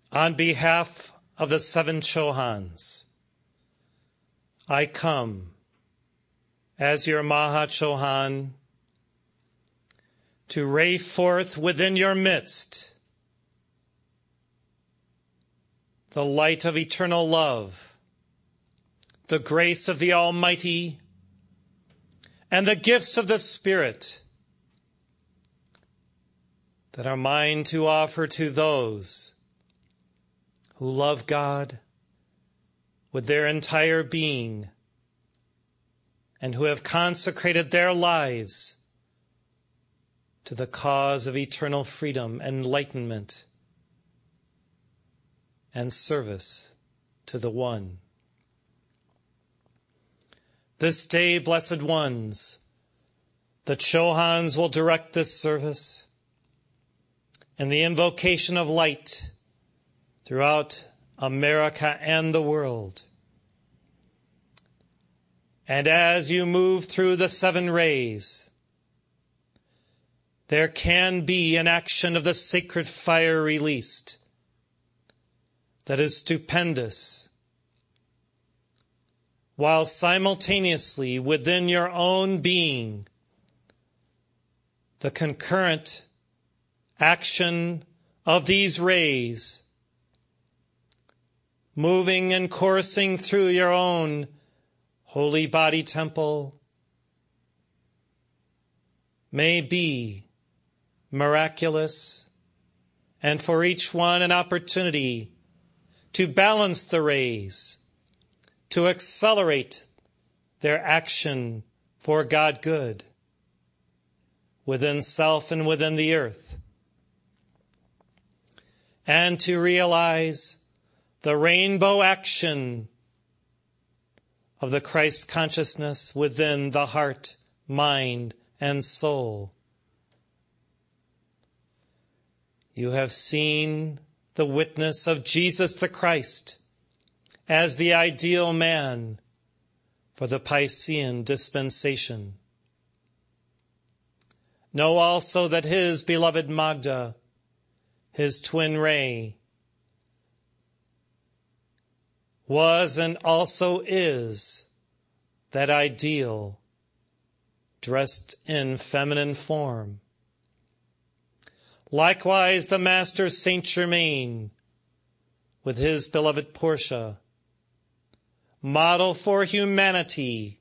On behalf of the 7 Chohans, I come as your Maha Chohan to ray forth within your midst the light of eternal love, the grace of the Almighty, and the gifts of the Spirit that are mine to offer to those who love God with their entire being and who have consecrated their lives to the cause of eternal freedom, enlightenment, and service to the One. This day, blessed ones, the Chohans will direct this service and the invocation of light throughout America and the world. And as you move through the 7 rays, there can be an action of the sacred fire released that is stupendous, while simultaneously within your own being, the concurrent action of these rays moving and coursing through your own holy body temple may be miraculous, and for each one an opportunity to balance the rays, to accelerate their action for God good within self and within the earth, and to realize the rainbow action of the Christ consciousness within the heart, mind, and soul. You have seen the witness of Jesus the Christ as the ideal man for the Piscean dispensation. Know also that his beloved Magda, his twin ray, was and also is that ideal dressed in feminine form. Likewise, the Master Saint Germain, with his beloved Portia, model for humanity,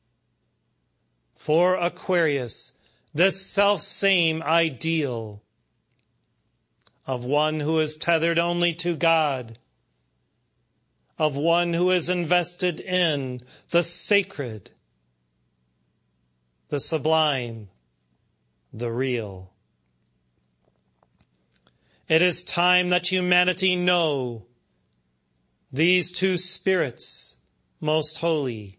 for Aquarius, this self-same ideal of one who is tethered only to God, of one who is invested in the sacred, the sublime, the real. It is time that humanity know these 2 spirits most holy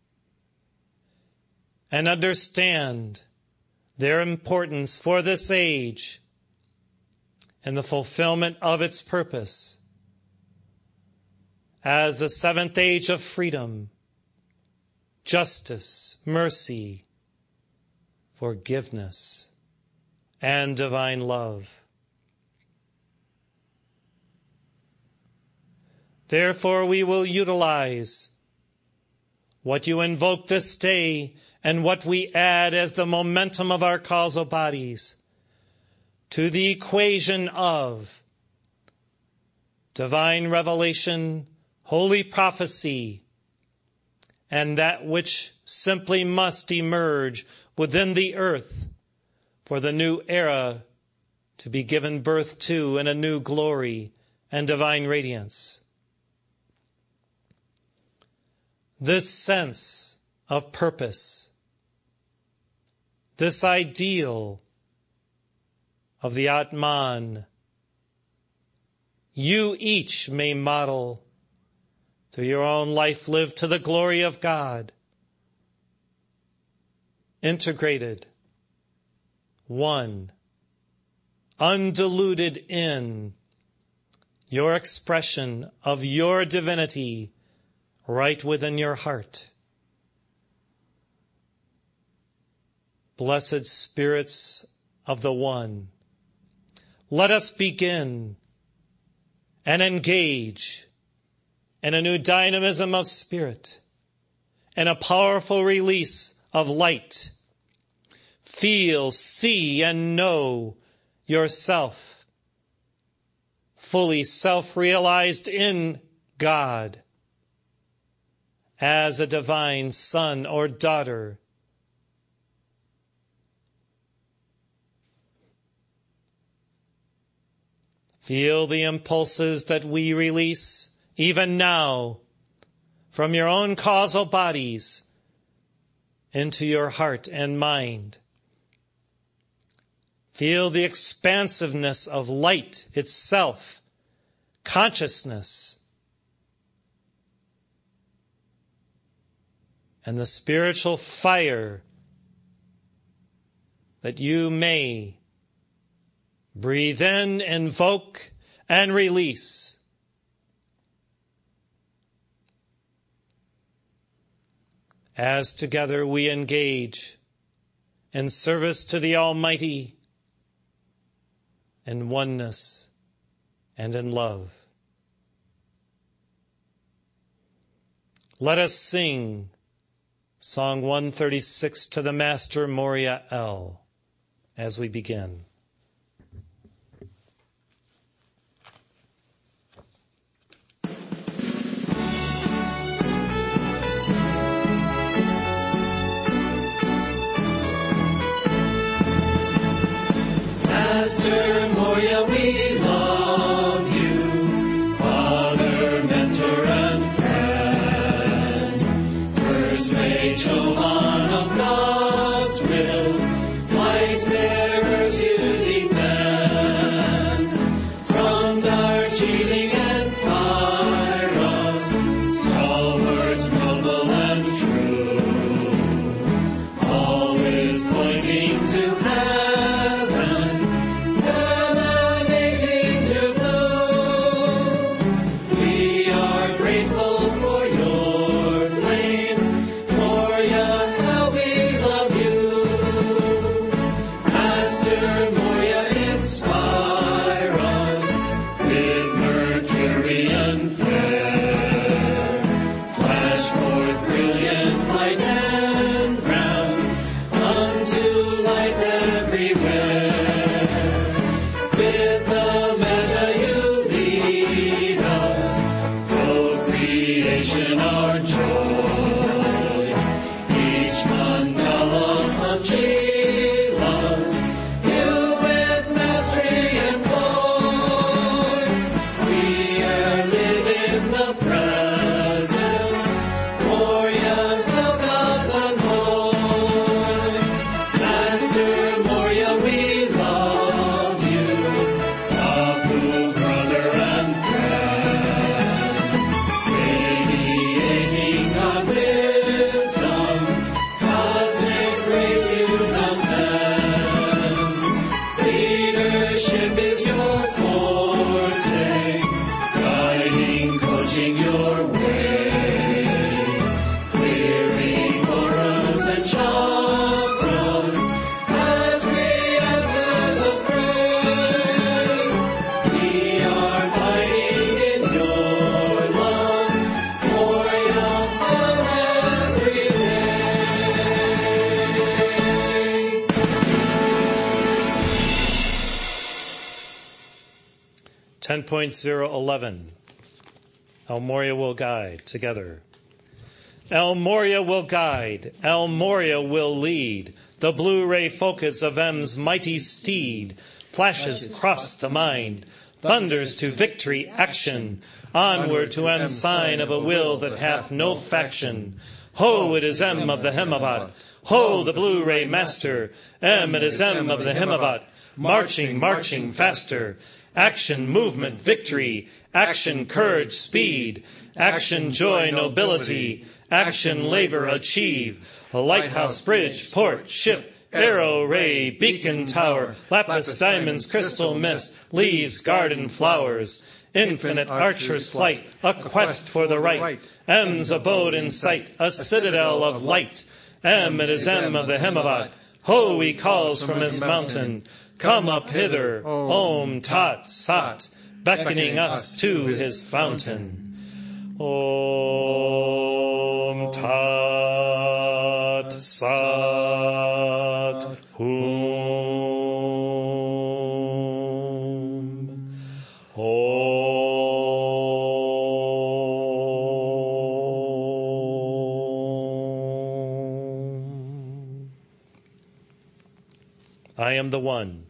and understand their importance for this age and the fulfillment of its purpose as the 7th age of freedom, justice, mercy, forgiveness, and divine love. Therefore, we will utilize what you invoke this day and what we add as the momentum of our causal bodies to the equation of divine revelation, holy prophecy, and that which simply must emerge within the earth for the new era to be given birth to in a new glory and divine radiance. This sense of purpose, this ideal of the Atman, you each may model through your own life lived to the glory of God, integrated, one, undiluted in your expression of your divinity right within your heart. Blessed spirits of the One, let us begin and engage in a new dynamism of spirit and a powerful release of light. Feel, see, and know yourself fully self-realized in God as a divine son or daughter. Feel the impulses that we release even now from your own causal bodies into your heart and mind. Feel the expansiveness of light itself, consciousness, and the spiritual fire that you may breathe in, invoke, and release. As together we engage in service to the Almighty, in oneness and in love. Let us sing Song 136 to the Master Moria El as we begin. Master Moria, we love you, Father, mentor, and friend. First made Chohan of God's will, light bearers you defend. From Darjeeling and Kairos, stalwart, noble, and true, always pointing to heaven. .011. El Moria will guide together. El Moria will guide, El Moria will lead. The blue ray focus of M's mighty steed flashes across the mind, thunders to victory, action, onward to M's sign of a will that hath no faction. Ho, it is M of the Hemavat. Ho, the blue ray master. M, it is M of the Hemavat. Marching, marching faster. Action, movement, victory. Action, courage, speed. Action, joy, nobility. Action, labor, achieve. A lighthouse, bridge, port, ship, arrow, ray, beacon, tower, lapis, diamonds, crystal, mist, leaves, garden, flowers. Infinite archer's flight, a quest for the right. M's abode in sight, a citadel of light. M, it is M of the Hemavat. Ho, he calls from his mountain. Come up hither, Om Tat Sat. beckoning us to his fountain. Om Tat Sat Hum. Om. I am the one.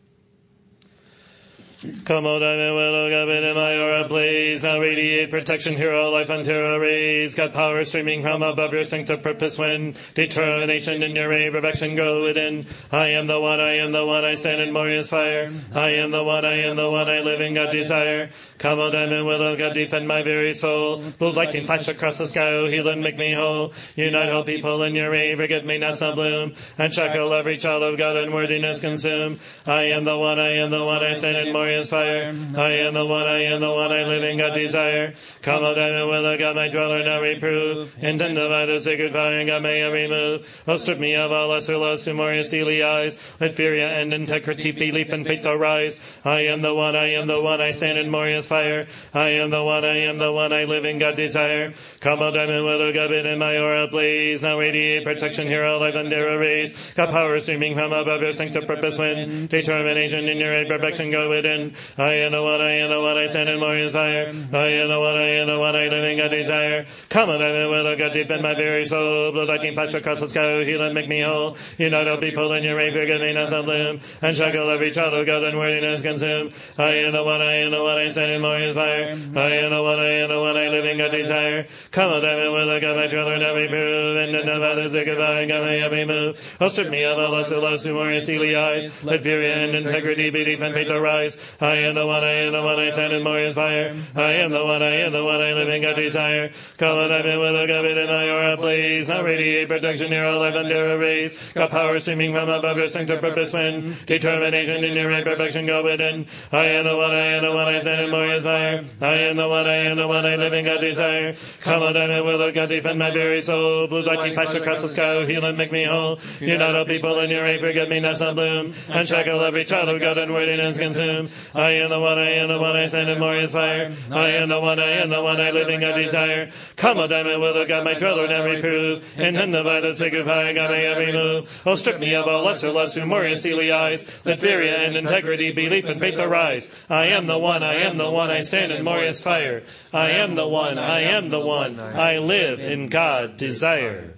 Come, O Diamond Willow, God, in my aura, blaze. Now radiate protection, hero, life on terror, rays. God, power streaming from above your strength of purpose, when determination in your ray, perfection go within. I am the one, I am the one, I stand in glorious fire. I am the one, I am the one, I live in God desire. Come, O Diamond Willow, God, defend my very soul. Blue lightning flash across the sky, O heal and make me whole. Unite all people in your ray, forget me not some bloom. And shackle every child of God, unworthiness consume. I am the one, I am the one, I stand in glorious fire. I am the one, I am the one, I live in God desire. Come, O Diamond Willow, God, my dweller, now reprove. Intend by the sacred fire, and God may I remove. Oh, strip me of all lesser loves to more steely eyes. Let fear and integrity, belief and faith arise. I am the one, I am the one, I stand in glorious fire. I am the one, I am the one, I live in God desire. Come, O Diamond Willow, God, in my aura blaze. Now radiate protection, hero, life and terror rays. God, power streaming from above your strength of purpose, when determination in your aid, perfection go within. I am the one, I am the one, I stand in glorious fire. I am the one, I am the one, I live in God desire. Come on, Diamond Willow, God, defend my very soul. Blood lightning flash across the sky, heal and make me whole. Unite all people in your ray, forget me not some bloom. And shackle every child of God, unworthiness consume. I am the one, I am the one, I stand in glorious fire. I am the one, I am the one, I live in God desire. Come on, Diamond Willow, God, my children, every prove. And then by the sacred fire, God, may every move. Oh, strip me of all lesser loves to more steely eyes. Let fear and integrity, belief and faith arise. I am the one, I am the one, I stand in glorious fire. I am the one, I am the one, I live in God desire. Come on, Diamond Willow, God, in my aura blaze. Now radiate protection, hero, life and terror rays. God, power streaming from above your strength of purpose, when determination in your right perfection go within. I am the one, I am the one, I stand in glorious fire. I am the one, I am the one, I live in God desire. Come on, Diamond Willow, God, defend my very soul. Blue lightning flash across the sky, heal and make me whole. Unite all people in your ray, forget me not some bloom. And shackle every child of God, unworthiness consume. I am the one, I am the one, I stand in glorious fire. I am the one, I am the one, I live in God desire. Come, O Diamond Willow, God, my dweller, now reprove. And by the sacred fire, God, may every move. Oh, strip me of all lesser lusts to more steely eyes. Let fear and integrity, belief and faith arise. I am the one, I am the one, I stand in glorious fire. I am the one, I am the one, I live in God desire.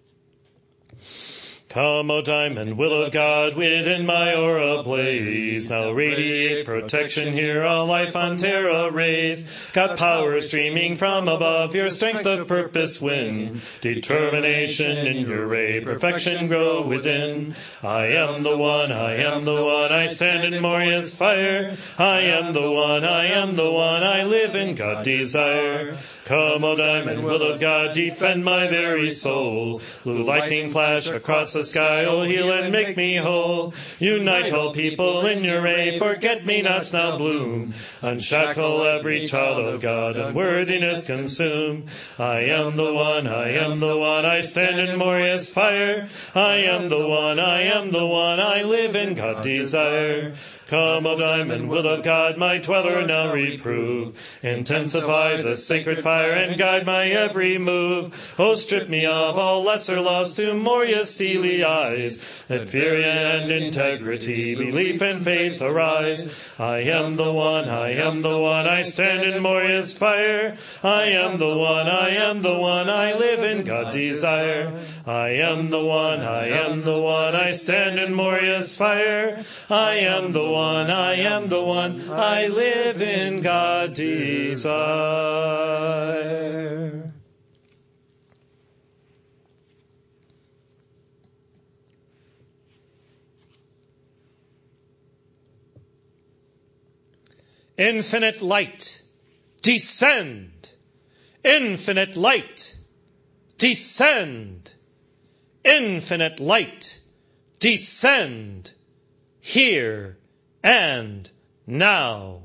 Come, O Diamond Willow of God, within my aura blaze. Now radiate protection, here all life on terra rays. God, power streaming from above, your strength of purpose win. Determination in your ray, perfection grow within. I am the one, I am the one, I stand in glorious fire. I am the one, I am the one, I live in God desire. Come, O Diamond Willow of God, defend my very soul. Blue lightning flash across the sky, O heal and make me whole. Unite all people in your ray, forget me nots now bloom. Unshackle every child of God, unworthiness consume. I am the one, I am the one, I stand in glorious fire. I am the one, I am the one, I live in God desire. Come, O Diamond Willow of God, my dweller now reprove. Intensify the sacred fire and guide my every move. Oh, strip me of all lesser loss to more steely eyes. Let fear and integrity, belief and faith arise. I am the one, I am the one, I stand in glorious fire. I am the one, I am the one, I live in God desire. I am the one, I am the one, I stand in glorious fire. I am the one, I am the one, I live in God desire. Infinite light, descend. Infinite light, descend. Infinite light, descend. Here and now.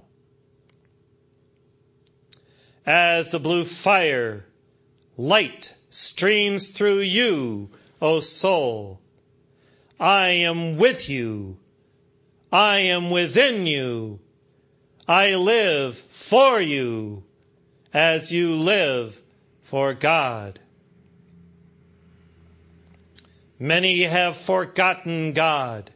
As the blue fire, light streams through you, O soul. I am with you. I am within you. I live for you as you live for God. Many have forgotten God,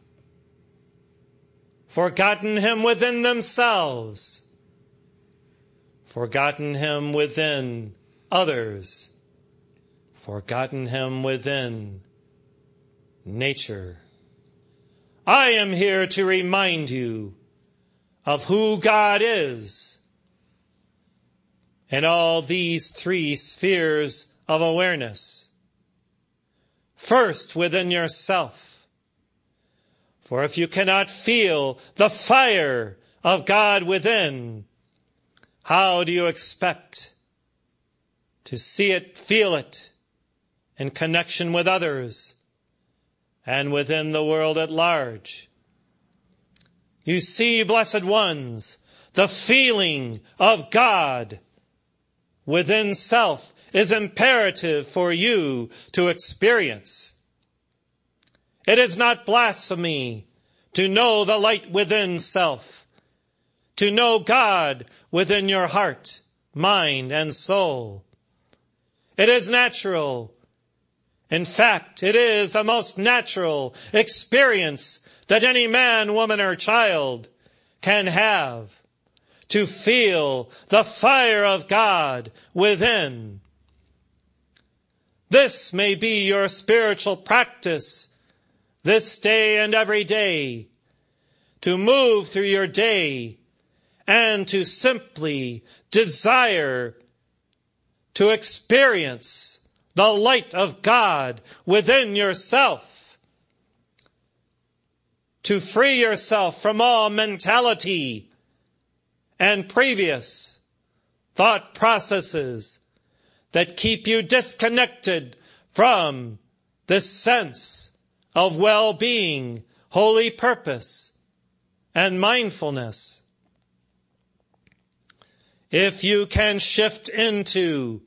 forgotten Him within themselves, forgotten Him within others, forgotten Him within nature. I am here to remind you of who God is in all these three spheres of awareness. First, within yourself. For if you cannot feel the fire of God within, how do you expect to see it, feel it in connection with others and within the world at large? You see, blessed ones, the feeling of God within self is imperative for you to experience. It is not blasphemy to know the light within self, to know God within your heart, mind, and soul. It is natural. In fact, it is the most natural experience that any man, woman, or child can have, to feel the fire of God within. This may be your spiritual practice this day and every day, to move through your day and to simply desire to experience the light of God within yourself, to free yourself from all mentality and previous thought processes that keep you disconnected from this sense of well-being, holy purpose, and mindfulness. If you can shift into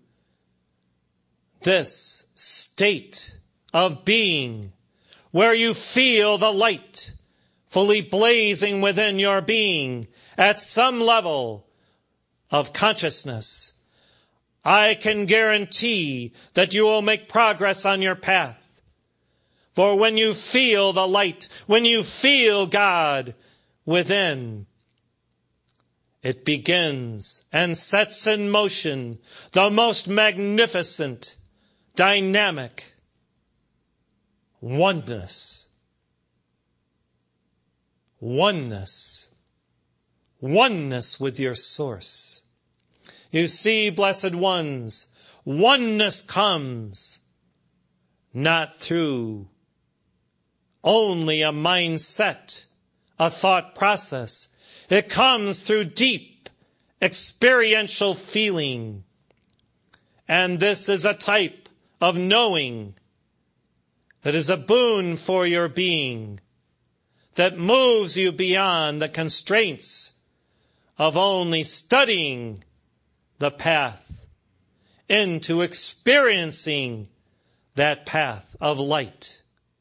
this state of being where you feel the light fully blazing within your being at some level of consciousness, I can guarantee that you will make progress on your path. For when you feel the light, when you feel God within, it begins and sets in motion the most magnificent, dynamic oneness. Oneness. Oneness with your source. You see, blessed ones, oneness comes not through only a mindset, a thought process. It comes through deep experiential feeling. And this is a type of knowing that is a boon for your being, that moves you beyond the constraints of only studying the path into experiencing that path of light.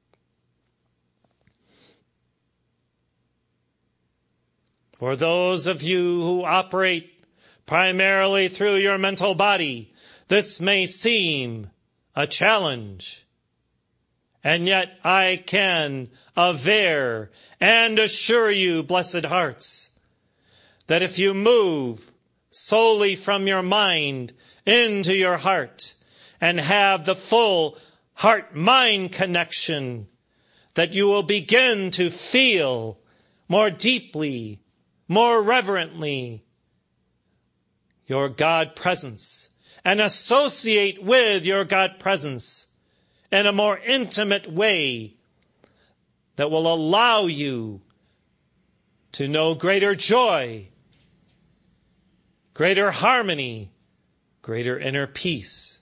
For those of you who operate primarily through your mental body, this may seem a challenge. And yet I can aver and assure you, blessed hearts, that if you move solely from your mind into your heart and have the full heart-mind connection, that you will begin to feel more deeply, more reverently, your God presence and associate with your God presence in a more intimate way that will allow you to know greater joy, greater harmony, greater inner peace.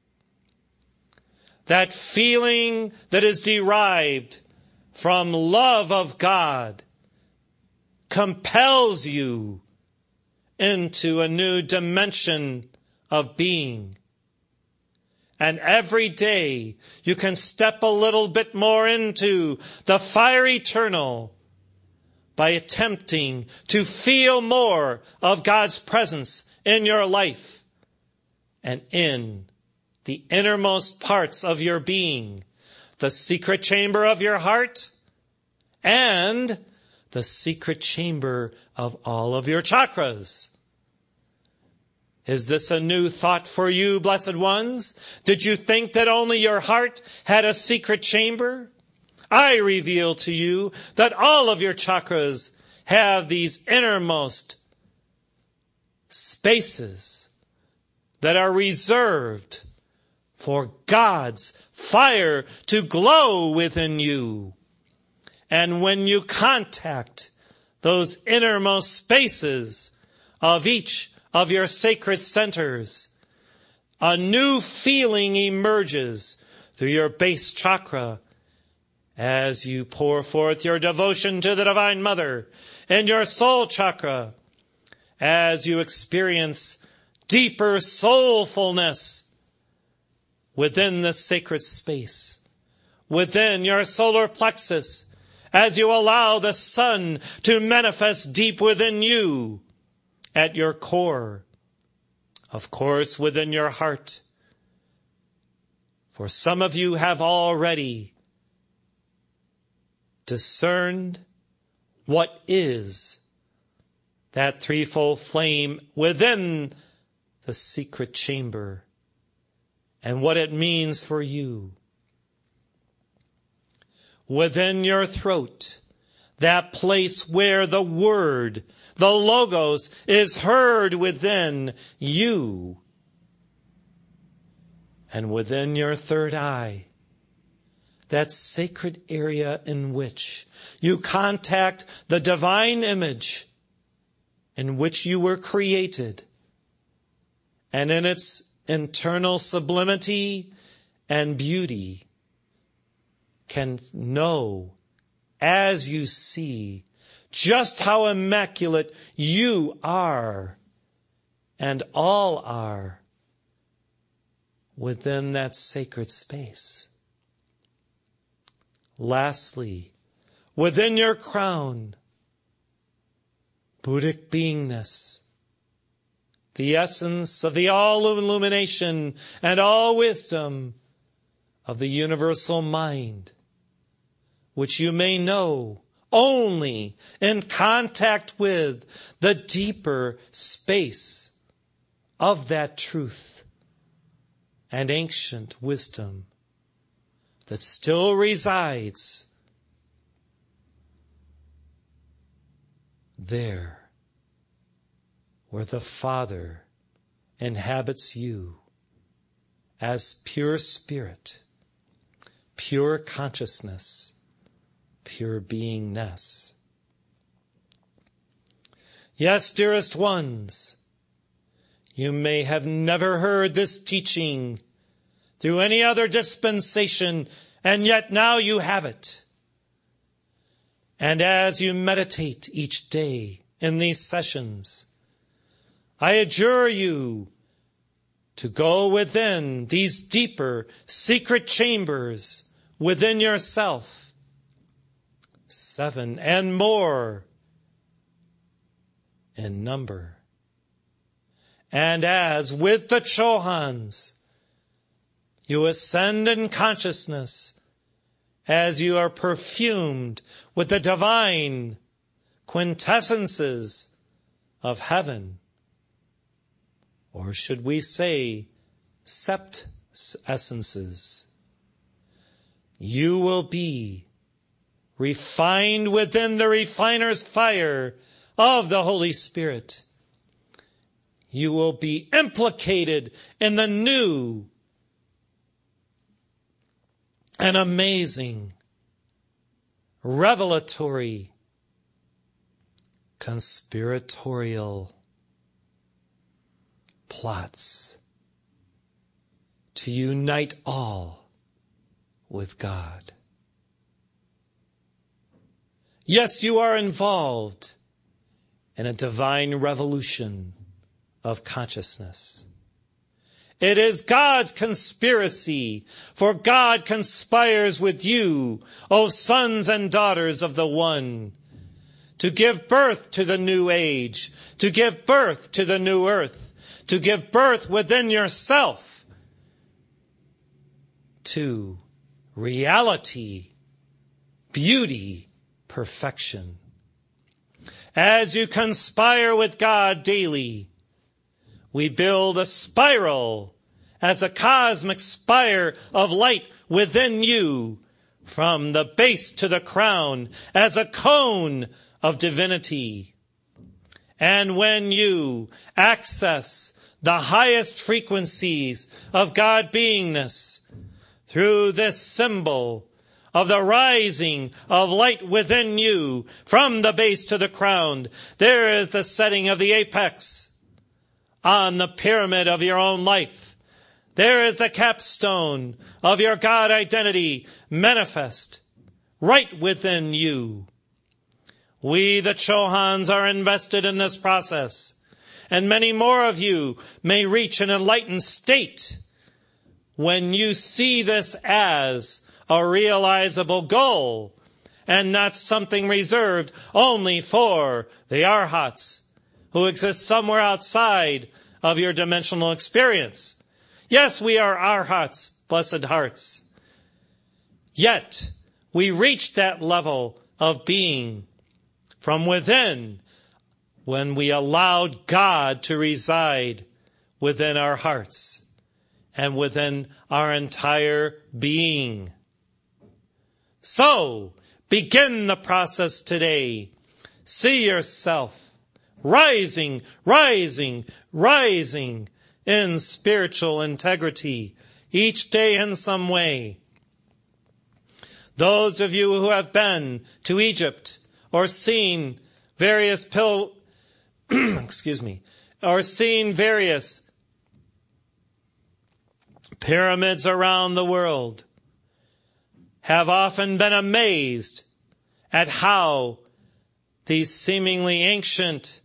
That feeling that is derived from love of God compels you into a new dimension of being. And every day you can step a little bit more into the fire eternal by attempting to feel more of God's presence in your life and in the innermost parts of your being, the secret chamber of your heart and the secret chamber of all of your chakras. Is this a new thought for you, blessed ones? Did you think that only your heart had a secret chamber? I reveal to you that all of your chakras have these innermost spaces that are reserved for God's fire to glow within you. And when you contact those innermost spaces of each of your sacred centers, a new feeling emerges through your base chakra as you pour forth your devotion to the Divine Mother, and your soul chakra as you experience deeper soulfulness within the sacred space, within your solar plexus, as you allow the sun to manifest deep within you, at your core, of course within your heart. For some of you have already discerned what is that threefold flame within the secret chamber and what it means for you. Within your throat, that place where the word, the logos, is heard within you. And within your third eye, that sacred area in which you contact the divine image in which you were created, and in its internal sublimity and beauty can know as you see just how immaculate you are and all are within that sacred space. Lastly, within your crown, Buddhic beingness, the essence of the all-illumination and all-wisdom of the universal mind, which you may know only in contact with the deeper space of that truth and ancient wisdom that still resides there where the Father inhabits you as pure spirit, pure consciousness, pure beingness. Yes, dearest ones, you may have never heard this teaching through any other dispensation, and yet now you have it. And as you meditate each day in these sessions, I adjure you to go within these deeper secret chambers within yourself, 7 and more in number. And as with the Chohans, you ascend in consciousness as you are perfumed with the divine quintessences of heaven. Or should we say sept essences? You will be refined within the refiner's fire of the Holy Spirit. You will be implicated in the new and amazing, revelatory, conspiratorial plots to unite all with God. Yes, you are involved in a divine revolution of consciousness. It is God's conspiracy, for God conspires with you, O sons and daughters of the One, to give birth to the new age, to give birth to the new earth, to give birth within yourself to reality, beauty, perfection. As you conspire with God daily, we build a spiral as a cosmic spire of light within you, from the base to the crown, as a cone of divinity. And when you access the highest frequencies of God beingness through this symbol of the rising of light within you, from the base to the crown, there is the setting of the apex on the pyramid of your own life. There is the capstone of your God identity manifest right within you. We, the Chohans, are invested in this process, and many more of you may reach an enlightened state when you see this as a realizable goal and not something reserved only for the Arhats who exist somewhere outside of your dimensional experience. Yes, we are Arhats, blessed hearts. Yet, we reach that level of being from within when we allowed God to reside within our hearts and within our entire being. So, begin the process today. See yourself rising, rising, rising in spiritual integrity each day in some way. Those of you who have been to Egypt or seen various various pyramids around the world have often been amazed at how these seemingly ancient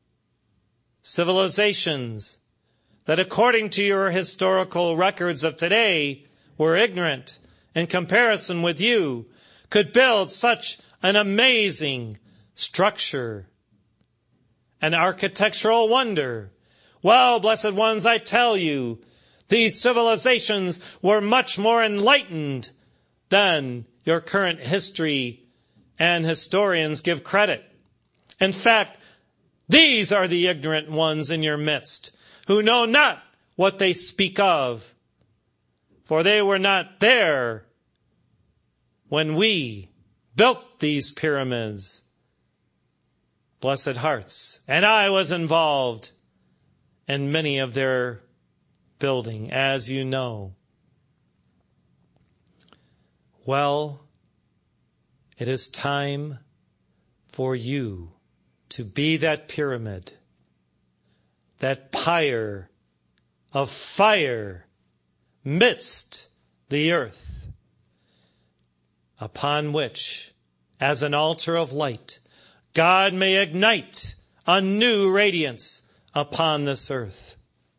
civilizations that, according to your historical records of today, were ignorant in comparison with you, could build such an amazing structure, an architectural wonder. Well, blessed ones, I tell you, these civilizations were much more enlightened than your current history and historians give credit. In fact, these are the ignorant ones in your midst, who know not what they speak of, for they were not there when we built these pyramids, blessed hearts. And I was involved in many of their building, as you know. Well, it is time for you to be that pyramid, that pyre of fire midst the earth, upon which, as an altar of light, God may ignite a new radiance upon this earth.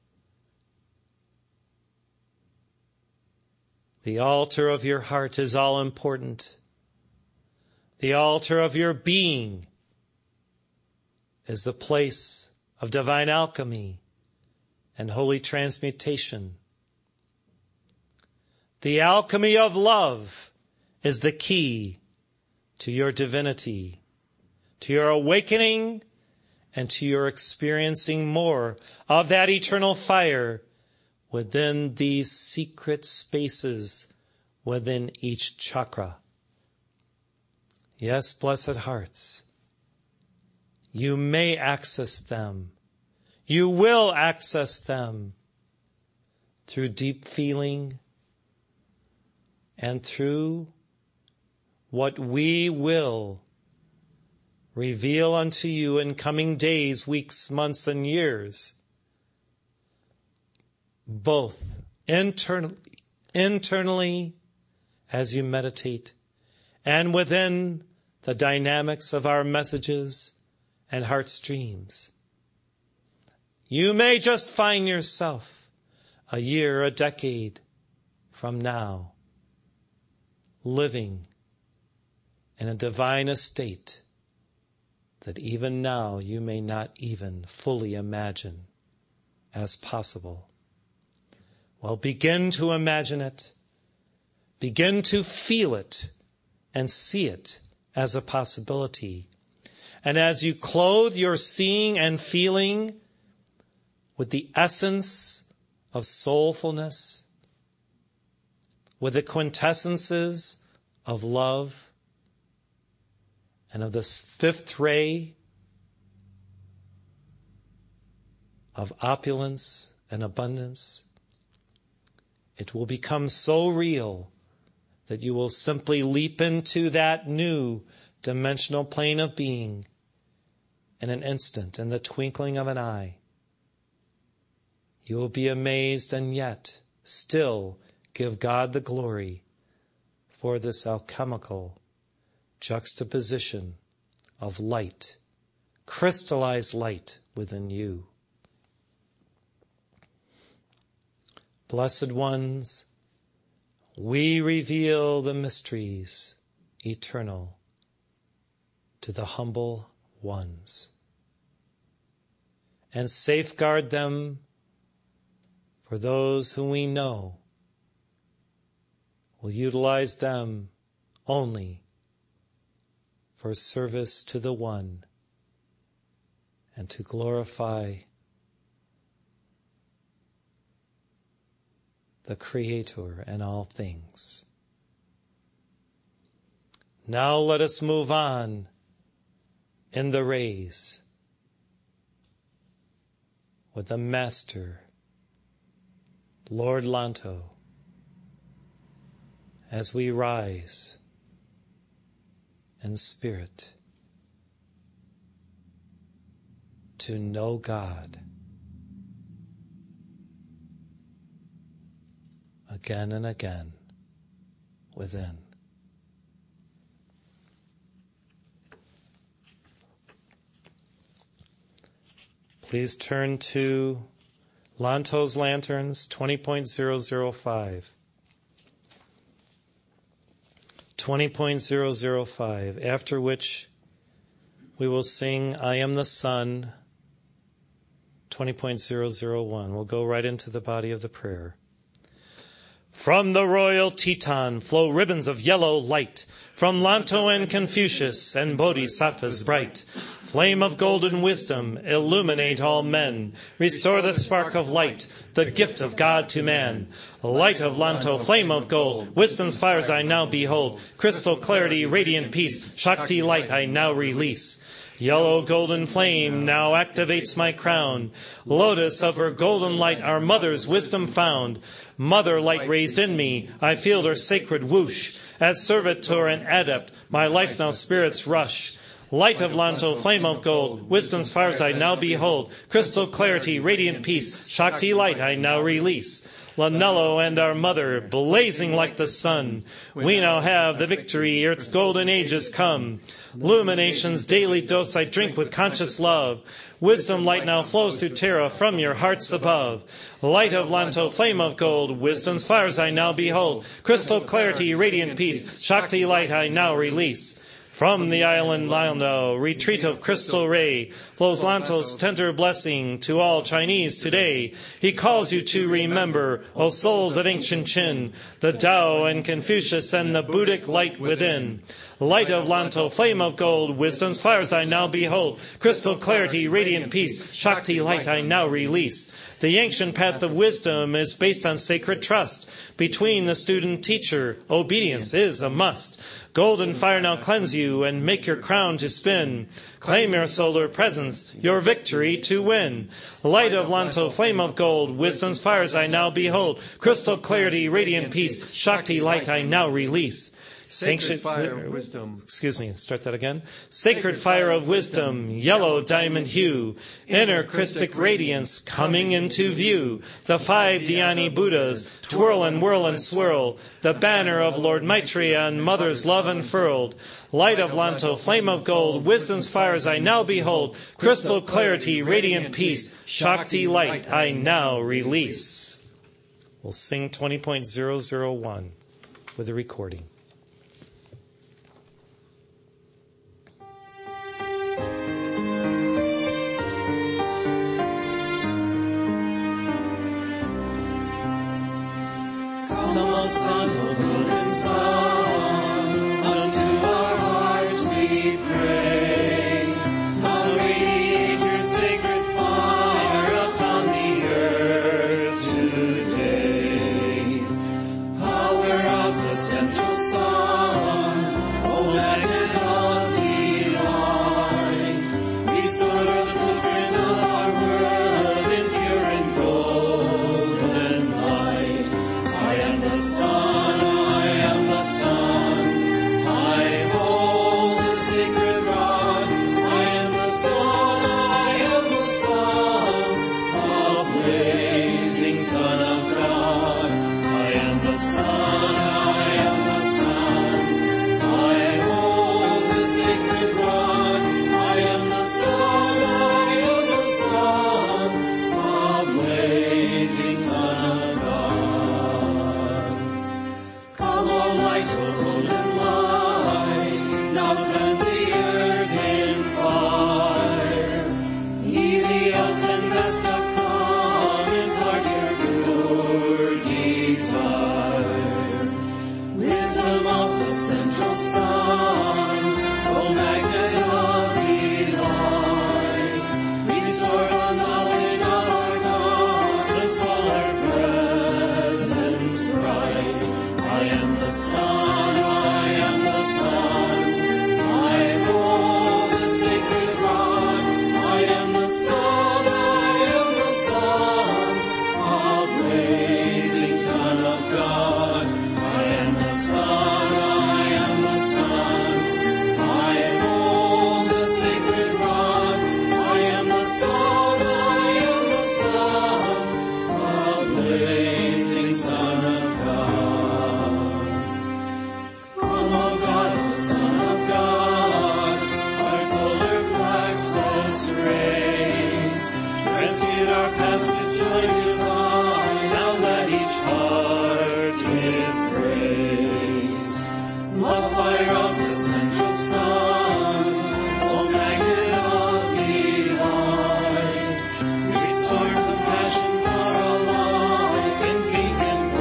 The altar of your heart is all important. The altar of your being is the place of divine alchemy and holy transmutation. The alchemy of love is the key to your divinity, to your awakening, and to your experiencing more of that eternal fire within these secret spaces within each chakra. Yes, blessed hearts, you may access them. You will access them through deep feeling and through what we will reveal unto you in coming days, weeks, months, and years, both internally as you meditate and within the dynamics of our messages and heart streams. You may just find yourself a year, a decade from now living in a divine estate that even now you may not even fully imagine as possible. Well, begin to imagine it. Begin to feel it and see it as a possibility. And as you clothe your seeing and feeling with the essence of soulfulness, with the quintessences of love, and of the fifth ray of opulence and abundance, it will become so real that you will simply leap into that new dimensional plane of being in an instant, in the twinkling of an eye. You will be amazed and yet still give God the glory for this alchemical juxtaposition of light, crystallized light within you. Blessed ones, we reveal the mysteries eternal to the humble ones and safeguard them for those whom we know will utilize them only for service to the One and to glorify the Creator and all things. Now let us move on in the rays with the Master, Lord Lanto, as we rise in spirit to know God again and again within. Please turn to Lanto's Lanterns 20.005. 20.005, after which we will sing I Am the Sun, 20.001. We'll go right into the body of the prayer. From the royal Teton flow ribbons of yellow light, from Lanto and Confucius and Bodhisattvas bright. Flame of golden wisdom, illuminate all men. Restore the spark of light, the gift of God to man. Light of Lanto, flame of gold, wisdom's fires I now behold. Crystal clarity, radiant peace, Shakti light I now release. Yellow golden flame now activates my crown. Lotus of her golden light, our mother's wisdom found. Mother light raised in me, I feel her sacred whoosh. As servitor and adept, my life's now spirits rush. Light of Lanto, flame of gold, wisdom's fires I now behold. Crystal clarity, radiant peace, Shakti light I now release. Lanello and our mother, blazing like the sun. We now have the victory, Earth's golden age has come. Lumination's daily dose I drink with conscious love. Wisdom light now flows through Terra from your hearts above. Light of Lanto, flame of gold, wisdom's fires I now behold. Crystal clarity, radiant peace, Shakti light I now release. From the island Lanto, retreat of crystal ray, flows Lanto's tender blessing to all Chinese today. He calls you to remember, O souls of ancient Qin, the Tao and Confucius and the Buddhic light within. Light of Lanto, flame of gold, wisdom's fires I now behold. Crystal clarity, radiant peace, Shakti light I now release. The ancient path of wisdom is based on sacred trust. Between the student-teacher, obedience is a must. Golden fire now cleanse you and make your crown to spin. Claim your solar presence, your victory to win. Light of Lanto, flame of gold, wisdom's fires I now behold. Crystal clarity, radiant peace, Shakti light I now release. Sacred fire of wisdom. Start that again. Sacred fire of wisdom, yellow diamond hue, inner Christic radiance coming into view. The 5 Dhyani Buddhas twirl and whirl and swirl. The banner of Lord Maitreya and Mother's love unfurled. Light of Lanto, flame of gold, wisdom's fires I now behold. Crystal clarity, radiant peace, Shakti light I now release. We'll sing 20.001 with a recording. the most unholy song, unto our hearts we pray. Now radiate your sacred fire upon the earth today. Power of the central sun, O magnet of delight, restore the blueprint of our world in pure and golden light. I am the sun, I am the sun, I hold the sacred rod. I am the sun, I am the sun, a blazing Son of God. I am the sun, I am the sun, I hold the sacred rod. I am the sun, I am the sun, a blazing Son of God. Come, O light, O golden light, now cleanse the earth in fire. Helios and Vesta, come, impart your pure desire. Wisdom of the central sun, O magnet of delight, restore the knowledge of our God, the solar presence bright. I am the sun, I am the sun, I hold the sacred rod. I am the sun, I am the sun, a blazing Son of God. I am the sun, I am the sun, I hold the sacred rod. I am the sun, I am the sun, a blazing Son of God. Come, O God, O Son of God, our solar plexus raise, rescued our past with joy divine. Now let each heart give praise. Love fire of the central sun, O magnet of delight, restore compassion for all life in pink and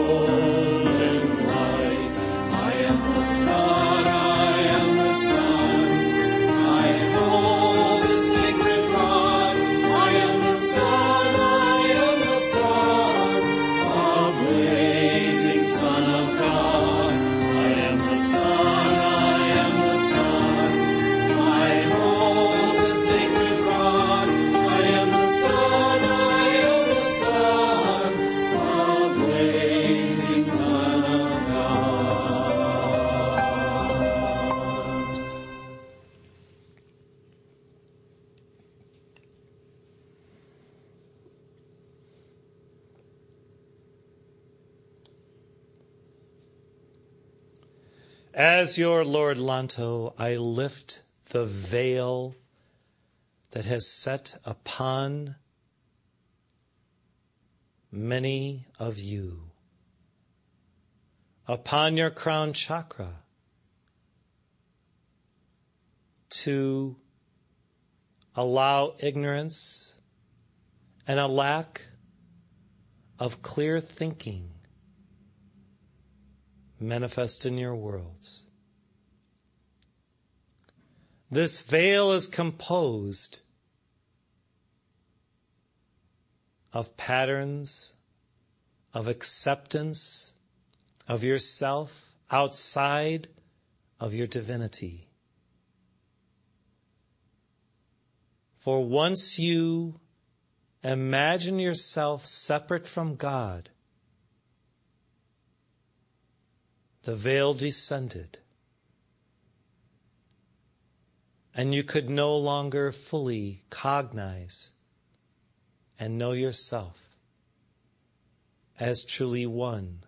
golden light. I am the sun, I am the sun, I hold the sacred rod. I am the sun, I am the sun, a blazing Son of God. I am the sun, I am the sun, I hold the sacred rod. I am the sun, I am the sun, a blazing Son of God. As your Lord Lanto, I lift the veil that has set upon many of you, upon your crown chakra, to allow ignorance and a lack of clear thinking manifest in your worlds. This veil is composed of patterns of acceptance of yourself outside of your divinity. For once you imagine yourself separate from God, the veil descended, and you could no longer fully cognize and know yourself as truly one,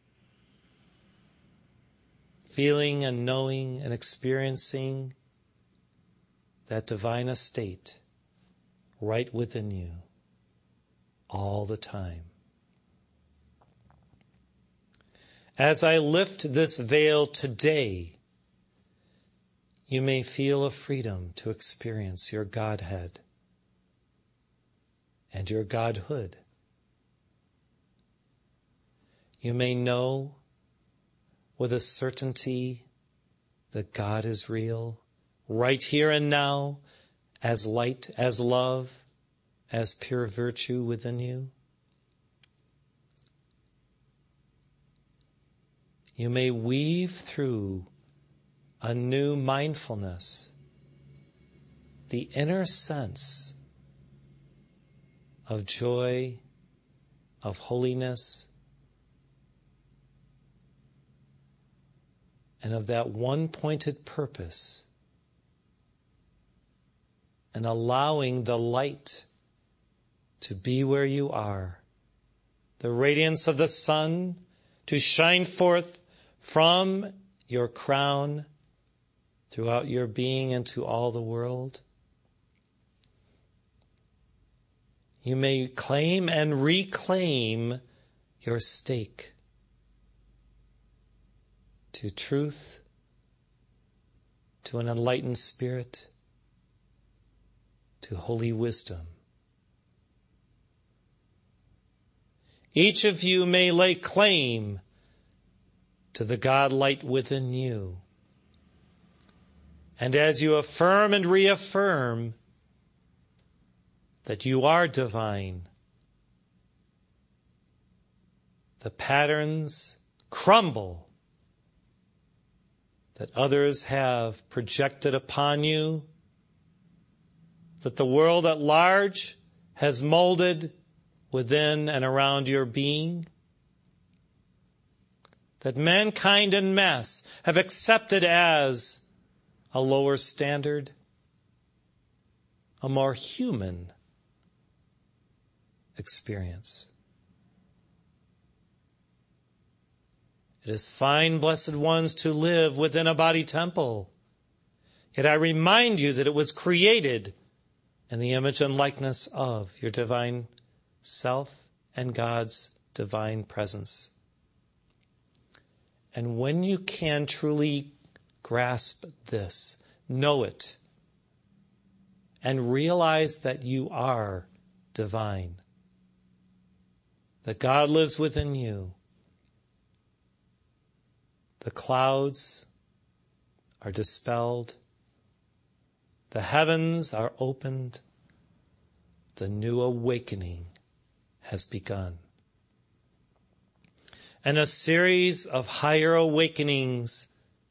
feeling and knowing and experiencing that divine estate right within you all the time. As I lift this veil today, you may feel a freedom to experience your Godhead and your Godhood. You may know with a certainty that God is real, right here and now, as light, as love, as pure virtue within you. You may weave through a new mindfulness the inner sense of joy, of holiness, and of that one-pointed purpose, and allowing the light to be where you are, the radiance of the sun to shine forth from your crown throughout your being into all the world. You may claim and reclaim your stake to truth, to an enlightened spirit, to holy wisdom. Each of you may lay claim to the God light within you. And as you affirm and reaffirm that you are divine, the patterns crumble that others have projected upon you, that the world at large has molded within and around your being, that mankind en masse have accepted as a lower standard, a more human experience. It is fine, blessed ones, to live within a body temple. Yet I remind you that it was created in the image and likeness of your divine self and God's divine presence. And when you can truly grasp this, know it, and realize that you are divine, that God lives within you, the clouds are dispelled, the heavens are opened, the new awakening has begun. And a series of higher awakenings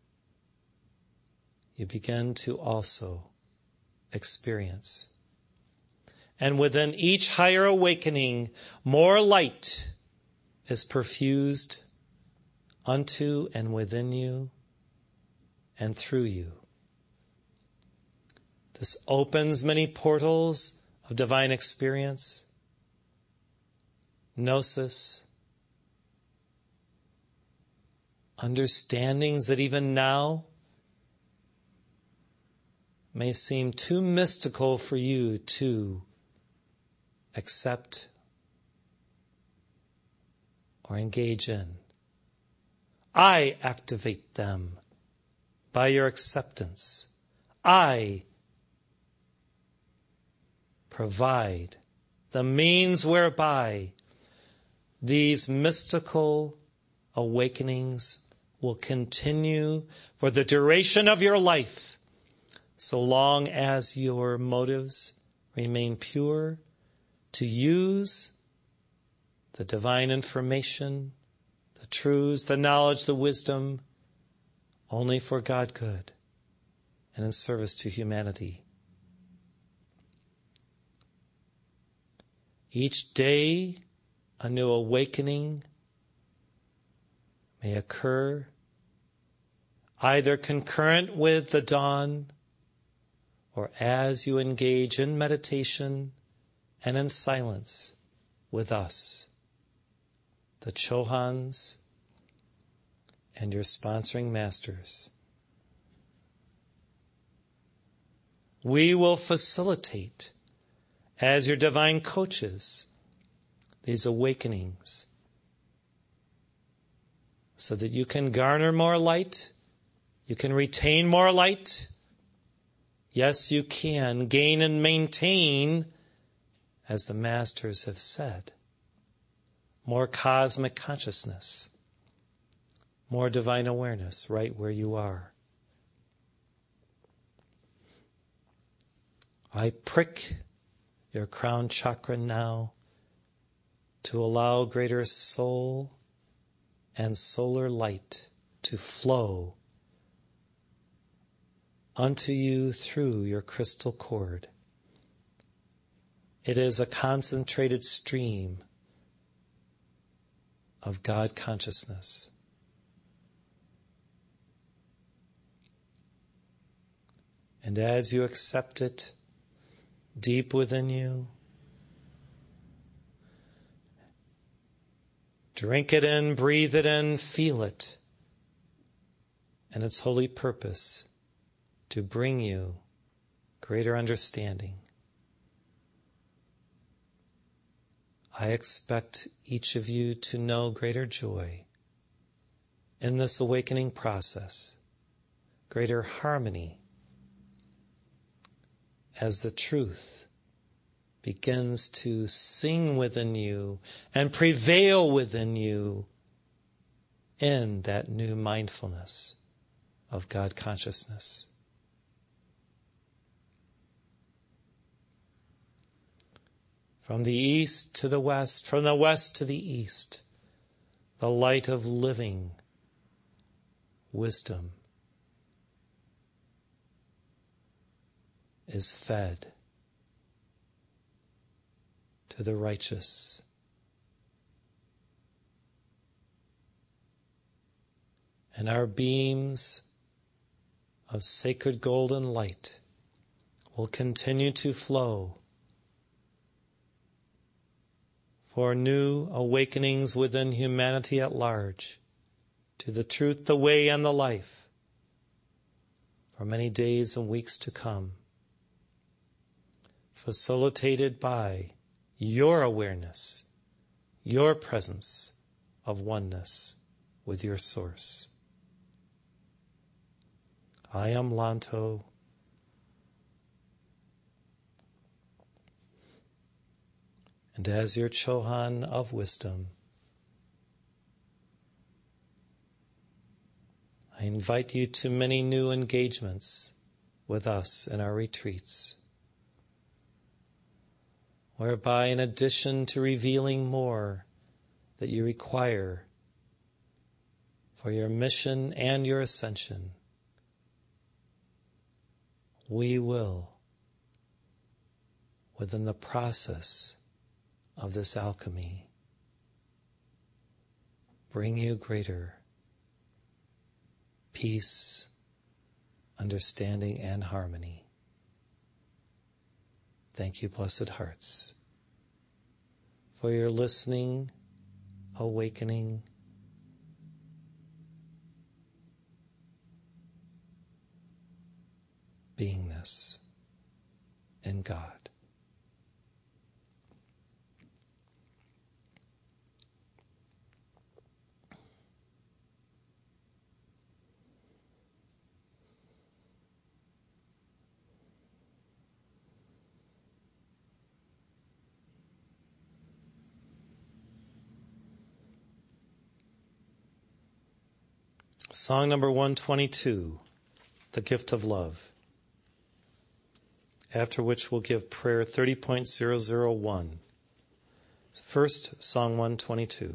you begin to also experience. And within each higher awakening, more light is perfused unto and within you and through you. This opens many portals of divine experience, gnosis, understandings that even now may seem too mystical for you to accept or engage in. I activate them by your acceptance. I provide the means whereby these mystical awakenings will continue for the duration of your life, so long as your motives remain pure to use the divine information, the truths, the knowledge, the wisdom, only for God good and in service to humanity. Each day, a new awakening may occur, either concurrent with the dawn or as you engage in meditation and in silence with us, the Chohans and your sponsoring masters. We will facilitate, as your divine coaches, these awakenings so that you can garner more light, you can retain more light. Yes, you can gain and maintain, as the masters have said, more cosmic consciousness, more divine awareness right where you are. I prick your crown chakra now to allow greater soul and solar light to flow unto you through your crystal cord. It is a concentrated stream of God consciousness. And as you accept it deep within you, drink it in, breathe it in, feel it, and its holy purpose to bring you greater understanding. I expect each of you to know greater joy in this awakening process, greater harmony as the truth begins to sing within you and prevail within you in that new mindfulness of God consciousness. From the east to the west, from the west to the east, the light of living wisdom is fed to the righteous. And our beams of sacred golden light will continue to flow for new awakenings within humanity at large to the truth, the way, and the life for many days and weeks to come, facilitated by your awareness, your presence of oneness with your source. I am Lanto. And as your Chohan of wisdom, I invite you to many new engagements with us in our retreats, whereby in addition to revealing more that you require for your mission and your ascension, we will, within the process of this alchemy, bring you greater peace, understanding, and harmony. Thank you, Blessed Hearts, for your listening, awakening, beingness in God. Song number 122, The Gift of Love. After which we'll give prayer 30.001. First, Song 122.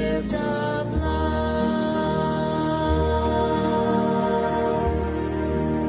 Gift of love.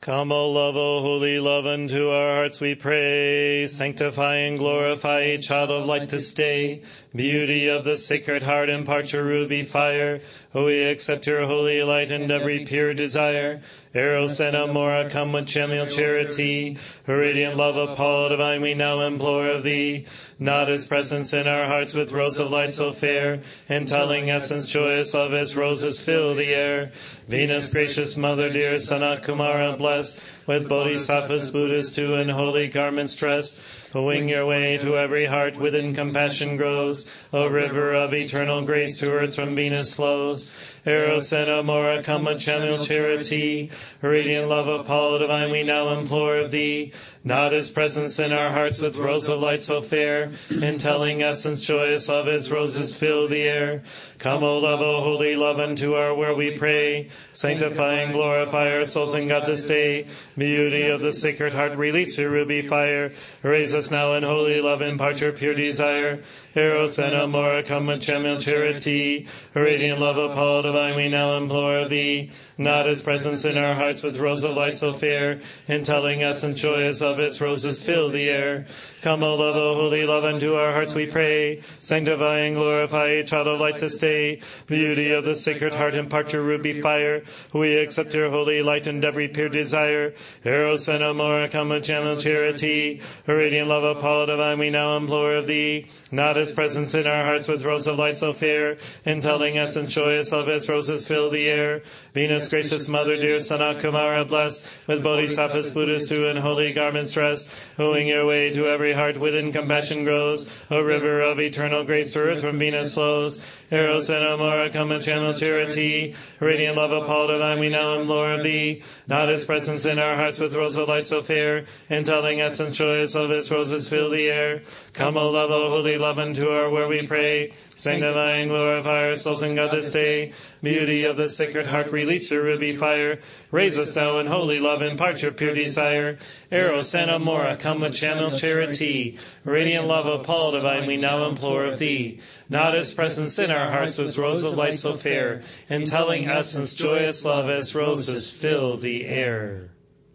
Come, O love, O holy love, unto our hearts we pray. Sanctify and glorify a child of light this day. Beauty of the Sacred Heart, impart your ruby fire. O we accept your holy light and every pure desire. Eros and Amora, come with genial charity. Her radiant love of Paul divine we now implore of thee. Not his presence in our hearts with rose of light so fair, and telling essence joyous of his roses fill the air. Venus, gracious mother, dear Sanat Kumara, blessed with bodhisattvas, Buddhas too, and holy garments dressed, wing your way to every heart within compassion grows. A river of eternal grace to earth from Venus flows. Eros and Amora, come with genial charity. Radiant love of Paul divine we now implore of thee. Not his presence in our hearts with rose of light so fair, in telling essence joyous of his roses fill the air. Come, O love, O holy love, unto our where we pray. Sanctify and glorify our souls in God this day. Beauty of the Sacred Heart, release your ruby fire. Raise us now in holy love, impart your pure desire. Eros and Amora, come with genial charity. Radiant love of Paul divine we now implore of thee. Not his presence in our hearts with rose of light so fair, in telling essence joyous of its roses fill the air. Come, O love, O holy love, unto our hearts we pray. Sanctify and glorify a child of light this day. Beauty of the Sacred Heart, impart your ruby fire. We accept your holy light and every pure desire. Eros and Amora, come with genial charity. Radiant love of Paul divine we now implore of thee. Not his presence in our hearts with rose of light so fair, in telling essence joyous of its roses fill the air. Venus, gracious mother, dear Sanat Kumara, blessed with bodhisattvas, Buddhas too, and holy garments dressed, wooing your way to every heart within compassion grows. A river of eternal grace to earth from Venus flows. Eros and Amora, come with genial charity. Radiant love of Paul divine we now implore of thee. Not his presence in our hearts with rose of light so fair, in telling essence joyous of its roses fill the air. Come, O love, O holy love, unto our where we pray. Sanctify and glorify our souls in God this day. Beauty of the Sacred Heart, release your ruby fire. Raise us now in holy love, impart your pure desire. Eros and Amora, come with genial charity. Radiant love of Paul divine we now implore of thee. Not his presence in our hearts with rose of light so fair, in telling essence joyous love as roses fill the air.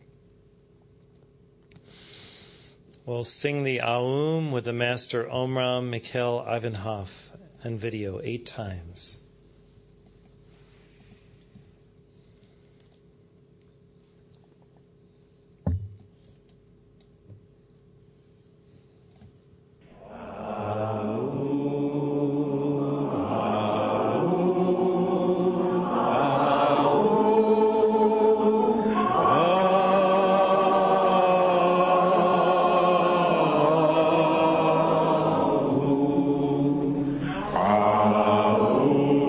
We'll sing the Aum with the Master Omram Mikhail Ivanhoff and video 8 times. Aum.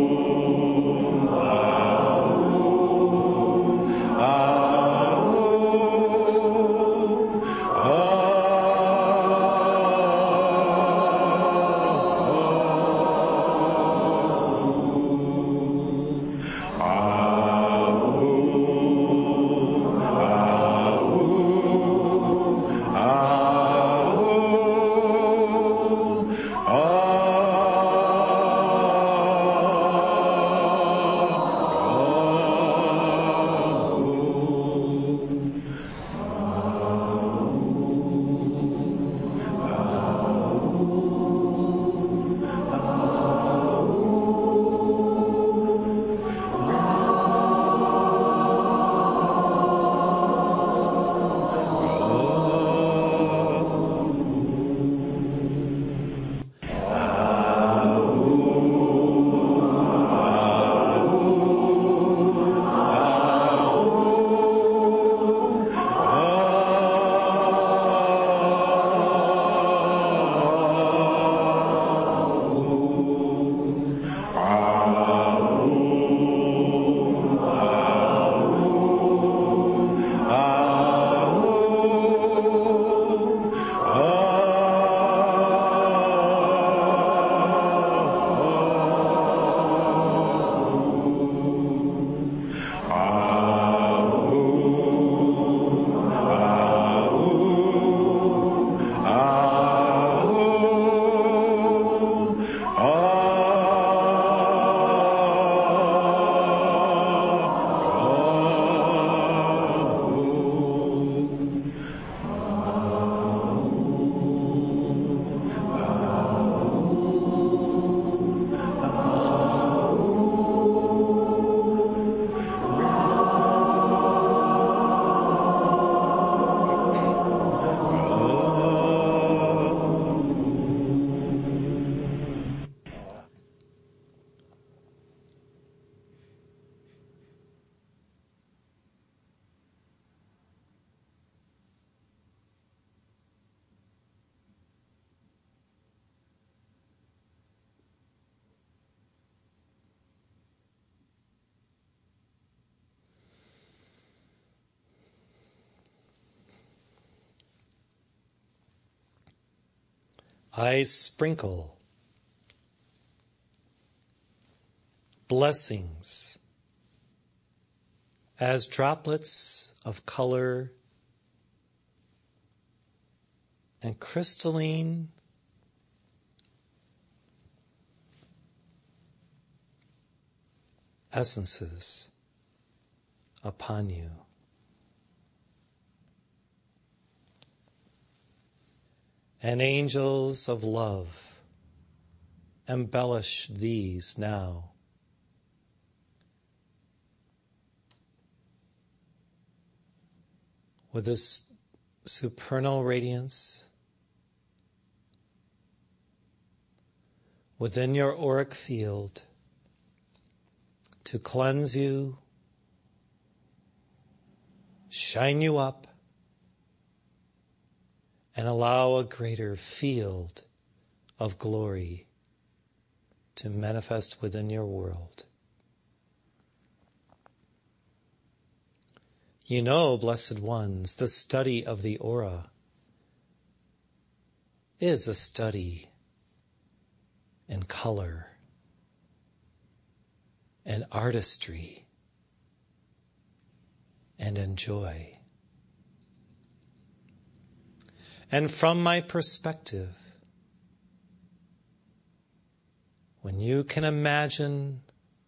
I sprinkle blessings as droplets of color and crystalline essences upon you. And angels of love embellish these now. With this supernal radiance within your auric field to cleanse you, shine you up, and allow a greater field of glory to manifest within your world. You know, blessed ones, the study of the aura is a study in color and artistry and in joy. And from my perspective, when you can imagine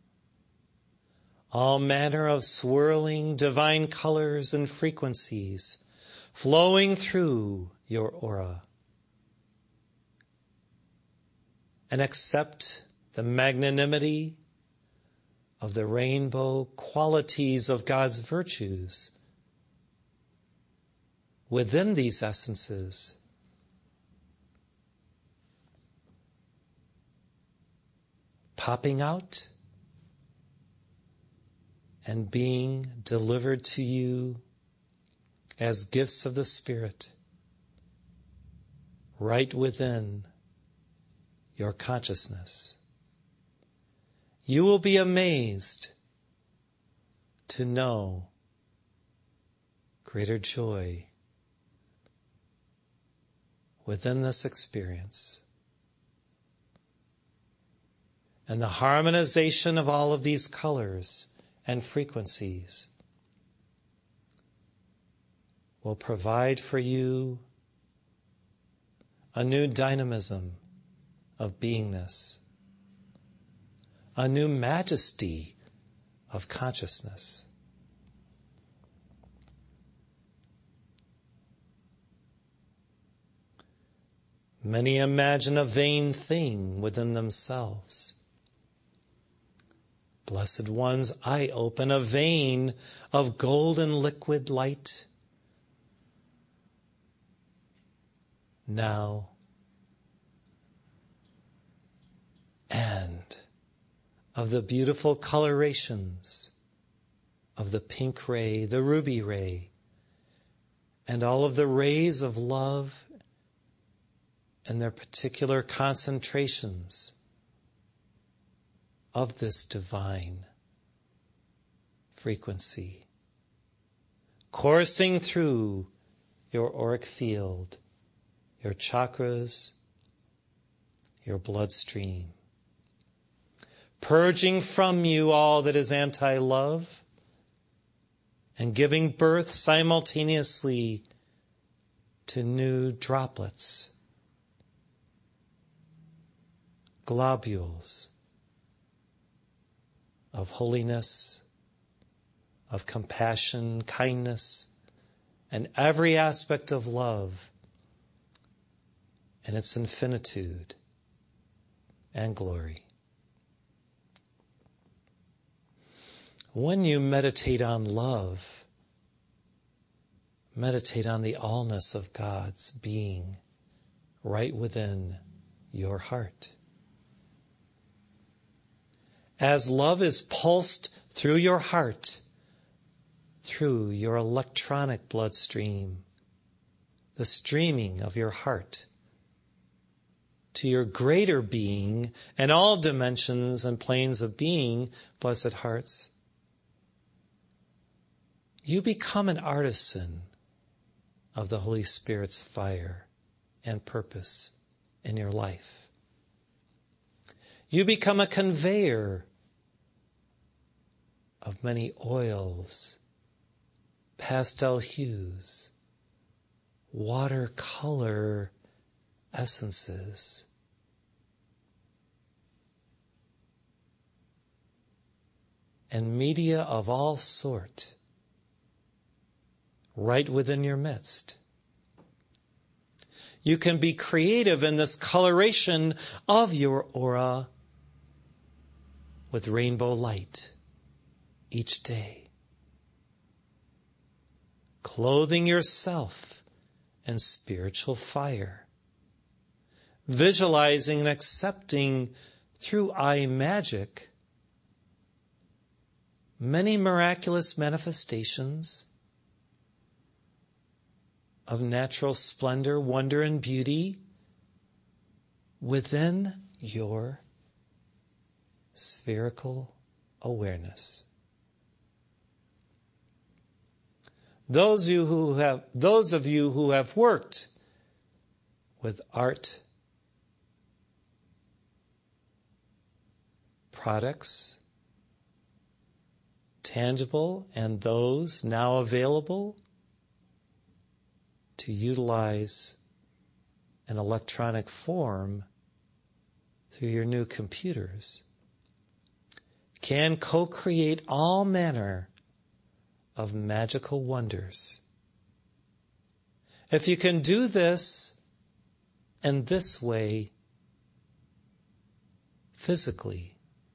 all manner of swirling divine colors and frequencies flowing through your aura, and accept the magnanimity of the rainbow qualities of God's virtues within these essences, popping out and being delivered to you as gifts of the Spirit right within your consciousness. You will be amazed to know greater joy within this experience. And the harmonization of all of these colors and frequencies will provide for you a new dynamism of beingness, a new majesty of consciousness. Many imagine a vain thing within themselves. Blessed ones, I open a vein of golden liquid light now and of the beautiful colorations of the pink ray, the ruby ray, and all of the rays of love and their particular concentrations of this divine frequency, coursing through your auric field, your chakras, your bloodstream, purging from you all that is anti-love and giving birth simultaneously to new droplets, globules of holiness, of compassion, kindness, and every aspect of love and its infinitude and glory. When you meditate on love, meditate on the allness of God's being right within your heart. As love is pulsed through your heart, through your electronic bloodstream, the streaming of your heart to your greater being and all dimensions and planes of being, blessed hearts, you become an artisan of the Holy Spirit's fire and purpose in your life. You become a conveyor of many oils, pastel hues, watercolor essences. And media of all sort right within your midst. You can be creative in this coloration of your aura with rainbow light each day. Clothing yourself in spiritual fire. Visualizing and accepting through eye magic many miraculous manifestations of natural splendor, wonder, and beauty within your spherical awareness. Those of you who have worked with art products, tangible and those now available to utilize an electronic form through your new computers, can co-create all manner of magical wonders. If you can do this in this way physically,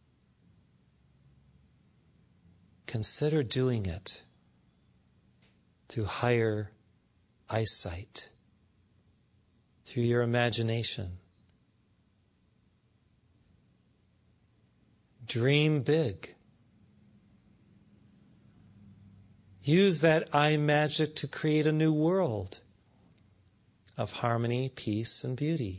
consider doing it through higher eyesight, through your imagination. Dream big. Use that eye magic to create a new world of harmony, peace, and beauty.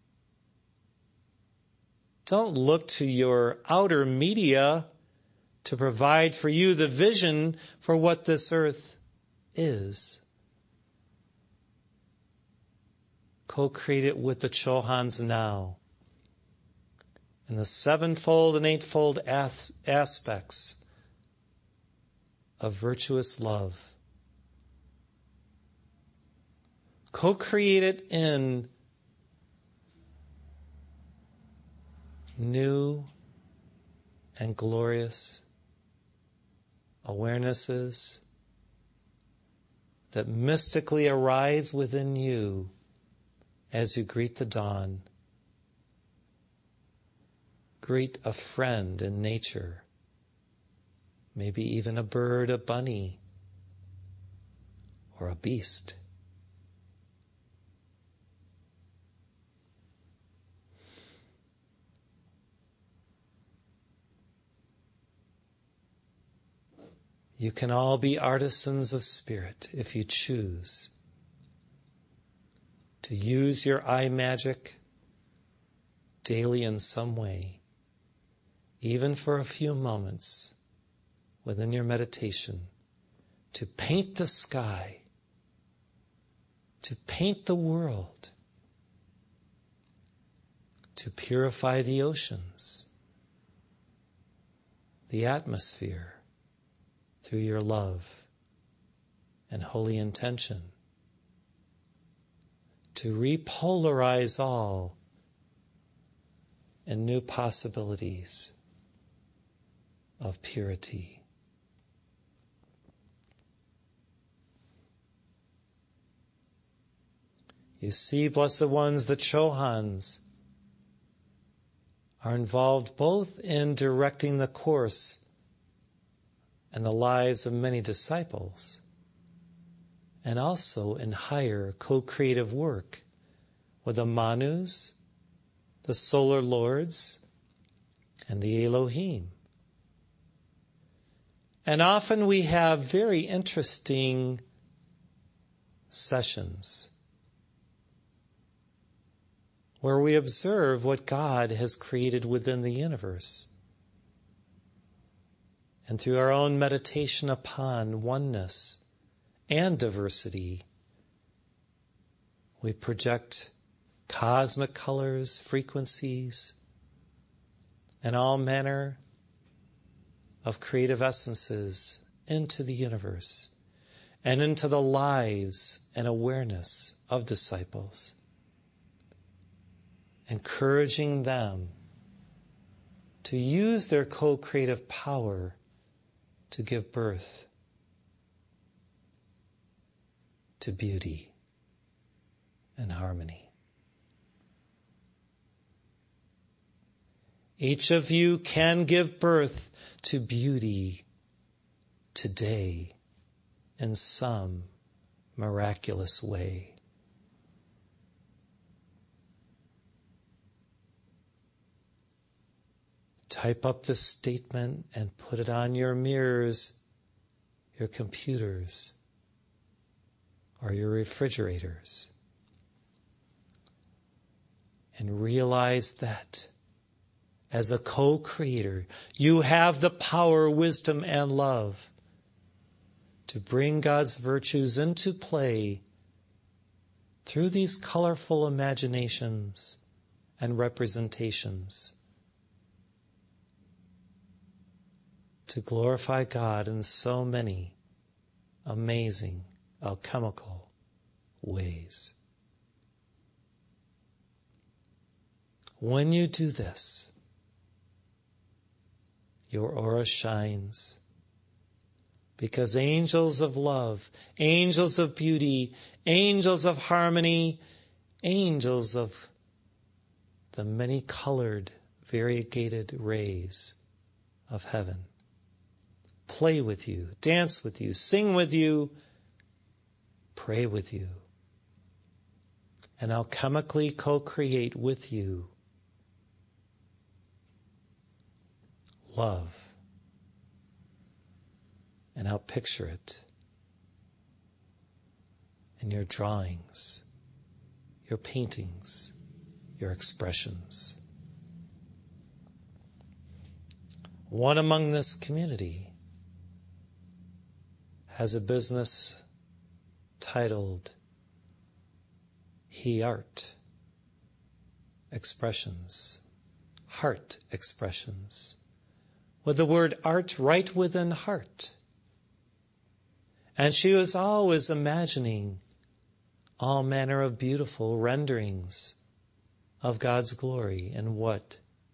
Don't look to your outer media to provide for you the vision for what this earth is. Co-create it with the Chohans now. And the sevenfold and eightfold aspects of virtuous love. Co-create it in new and glorious awarenesses that mystically arise within you as you greet the dawn. Greet a friend in nature, maybe even a bird, a bunny, or a beast. You can all be artisans of spirit if you choose to use your eye magic daily in some way, even for a few moments within your meditation, to paint the sky, to paint the world, to purify the oceans, the atmosphere, through your love and holy intention, to repolarize all in new possibilities of purity. You see, blessed ones, the Chohans are involved both in directing the course and the lives of many disciples, and also in higher co-creative work with the Manus, the Solar Lords, and the Elohim. And often we have very interesting sessions where we observe what God has created within the universe. And through our own meditation upon oneness and diversity, we project cosmic colors, frequencies, and all manner of creative essences into the universe and into the lives and awareness of disciples, encouraging them to use their co-creative power to give birth to beauty and harmony. Each of you can give birth to beauty today in some miraculous way. Type up this statement and put it on your mirrors, your computers, or your refrigerators. And realize that as a co-creator, you have the power, wisdom, and love to bring God's virtues into play through these colorful imaginations and representations to glorify God in so many amazing alchemical ways. When you do this, your aura shines because angels of love, angels of beauty, angels of harmony, angels of the many-colored, variegated rays of heaven play with you, dance with you, sing with you, pray with you, and alchemically co-create with you love. And I'll picture it in your drawings, your paintings, your expressions. One among this community has a business titled He Art Expressions, Heart Expressions, with the word art right within heart. And she was always imagining all manner of beautiful renderings of God's glory and what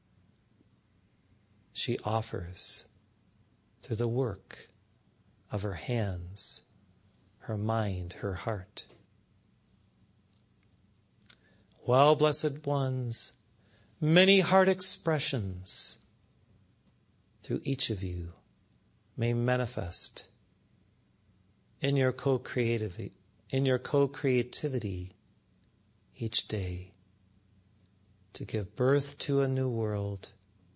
she offers through the work of her hands, her mind, her heart. Well, blessed ones, many heart expressions through each of you may manifest in your co-creativity each day to give birth to a new world,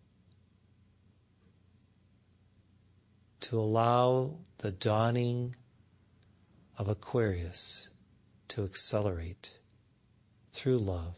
to allow the dawning of Aquarius to accelerate through love.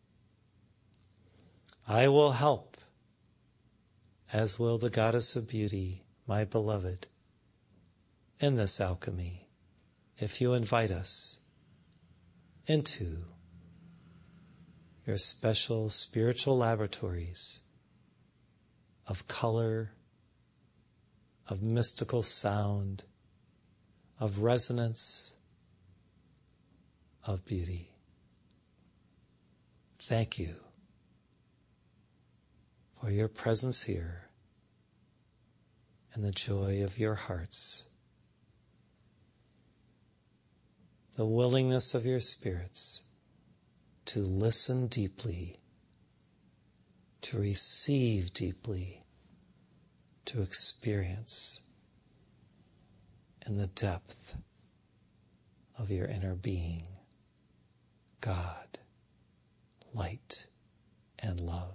I will help, as will the Goddess of Beauty, my beloved, in this alchemy, if you invite us into your special spiritual laboratories of color, of mystical sound, of resonance, of beauty. Thank you for your presence here and the joy of your hearts, the willingness of your spirits to listen deeply, to receive deeply, to experience in the depth of your inner being, God, light, and love.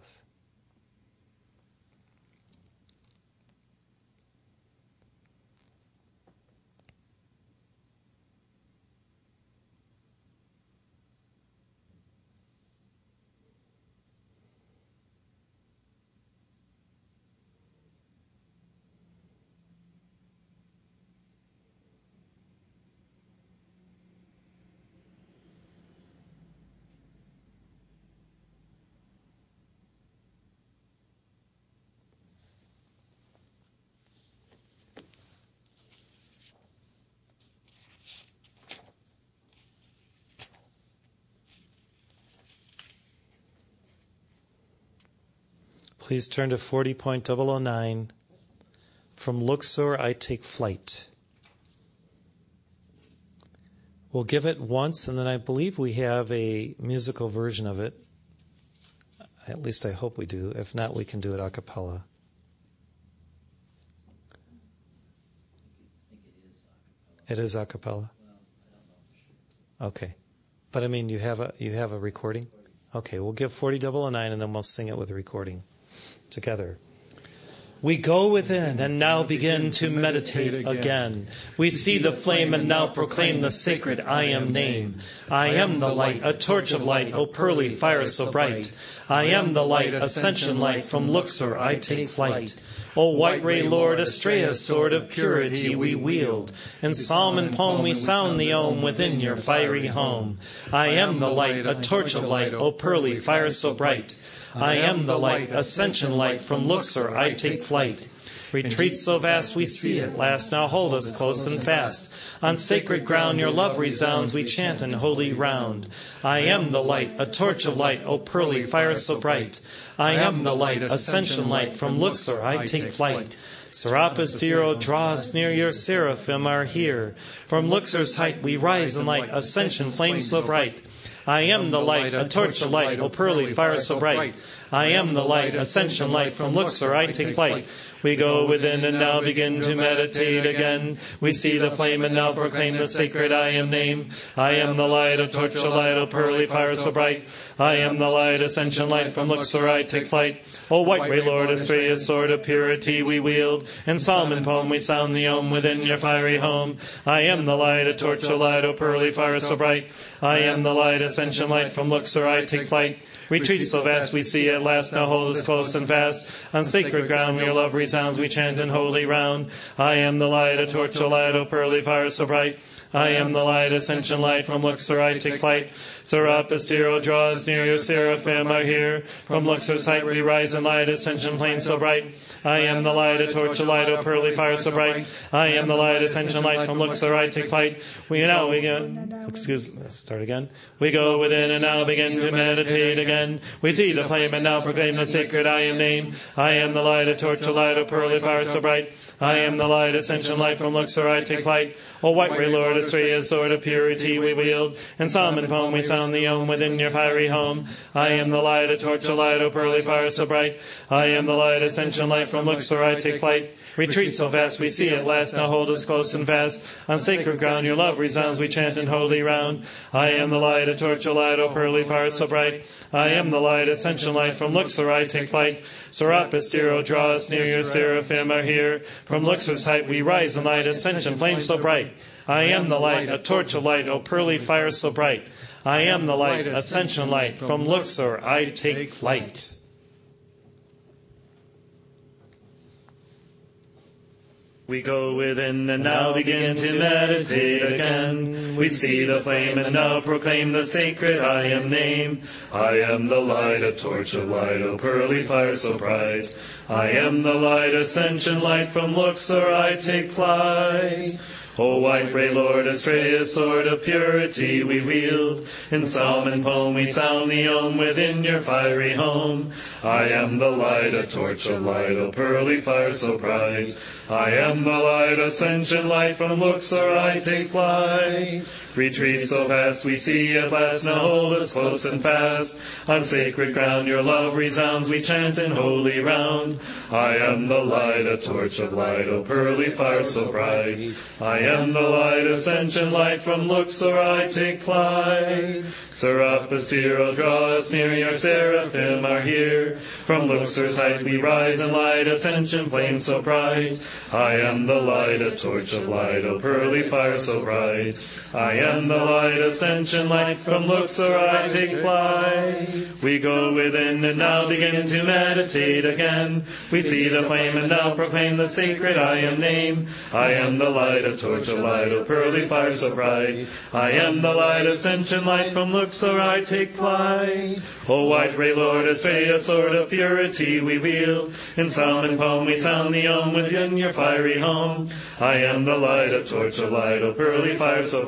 Please turn to 40.009. From Luxor I take flight. We'll give it once, and then I believe we have a musical version of it. At least I hope we do. If not, we can do it a cappella. It is a cappella. Okay. But I mean, you have a recording? Okay, we'll give 40.009 and then we'll sing it with a recording together. We go within and now begin to meditate again. We see the flame and now proclaim the sacred I am name. I am the light, a torch of light, O pearly fire so bright. I am the light, ascension light, from Luxor I take flight. O white ray Lord, Astrea, sword of purity we wield. In psalm and poem we sound the Om within your fiery home. I am the light, a torch of light, O pearly fire so bright. I am the light, ascension light, from Luxor I take flight. Retreat so vast we see it last, now hold us close and fast. On sacred ground your love resounds, we chant in holy round. I am the light, a torch of light, O pearly fire so bright. I am the light, ascension light, from Luxor I take flight. Serapis Diro, draw us near, your seraphim are here. From Luxor's height we rise in light, ascension flame so bright. I am the light, a torch of light, O pearly fire so bright. I am the light, ascension light, from Luxor I take flight. We go within and now begin to meditate again. We see the flame and now proclaim the sacred I am name. I am the light, a torch of light, O pearly fire so bright. I am the light, ascension light, from Luxor I take flight. O white ray Lord, Astrea, sword of purity we wield. In psalm and poem we sound the Om within your fiery home. I am the light, a torch of light, O pearly fire so bright. I am the light, ascension light, from Luxor I take flight. Retreat so vast we see at last, now hold us close and fast. On sacred ground your love resounds, we chant in holy round. I am the light, a torch of light, O pearly fire so bright. I am the light, ascension light, from Luxor I take flight. Serapis Diro, draw us near, your seraphim are here. From Luxor's height we rise in light, ascension flame so bright. I am the light, a torch of light, O pearly fire so bright. I am the light, ascension light, from Luxor I take flight. We go within and now begin to meditate again. We see the flame and now proclaim the sacred I am name. I am the light, a torch of light, O pearly fire so bright. I am the light, ascension light, from Luxor I take flight. O white ray Lord, Astrea, sword of purity we wield. In psalm and poem we sound the Om within your fiery home. I am the light, a torch of light, O pearly fire so bright. I am the light, ascension light, from Luxor I take flight. Retreat so fast we see at last, now hold us close and fast. On sacred ground your love resounds, we chant in holy round. I am the light, a torch of light, O pearly fire so bright. I am the light, ascension light, from Luxor I take flight. Serapis Diro, draw us near, your seraphim are here. From Luxor's height we rise in light, ascension flame so bright. I am the light, a torch of light, O pearly fire so bright. I am the light, ascension light, from Luxor I take flight. We go within and now begin to meditate again. We see the flame and now proclaim the sacred I am name. I am the light, a torch of light, O pearly fire so bright. I am the light, ascension light, from Luxor I take flight. O white ray Lord, Astrea, sword of purity we wield. In psalm and poem we sound the Om within your fiery home. I am the light, a torch of light, O pearly fire so bright. I am the light, ascension light, from Luxor I take flight. Retreat so fast we see at last, now hold us close and fast. On sacred ground your love resounds, we chant in holy round. I am the light, a torch of light, O pearly fire so bright. I am the light, ascension light, from Luxor I take flight. Serapis Diro, draw us near, your seraphim are here. From Luxor's height we rise in light, ascension flame so bright. I am the light, a torch of light, O pearly fire so bright. I am the light, ascension light, from Luxor I take flight. We go within and now begin to meditate again. We see the flame and now proclaim the sacred I am name. I am the light, a torch of light, O pearly fire so bright. I am the light, ascension light, from Luxor I take flight. O white ray Lord, Astrea, sword of purity we wield. In psalm and poem we sound the Om within your fiery home. I am the light, a torch of light, O pearly fire so bright.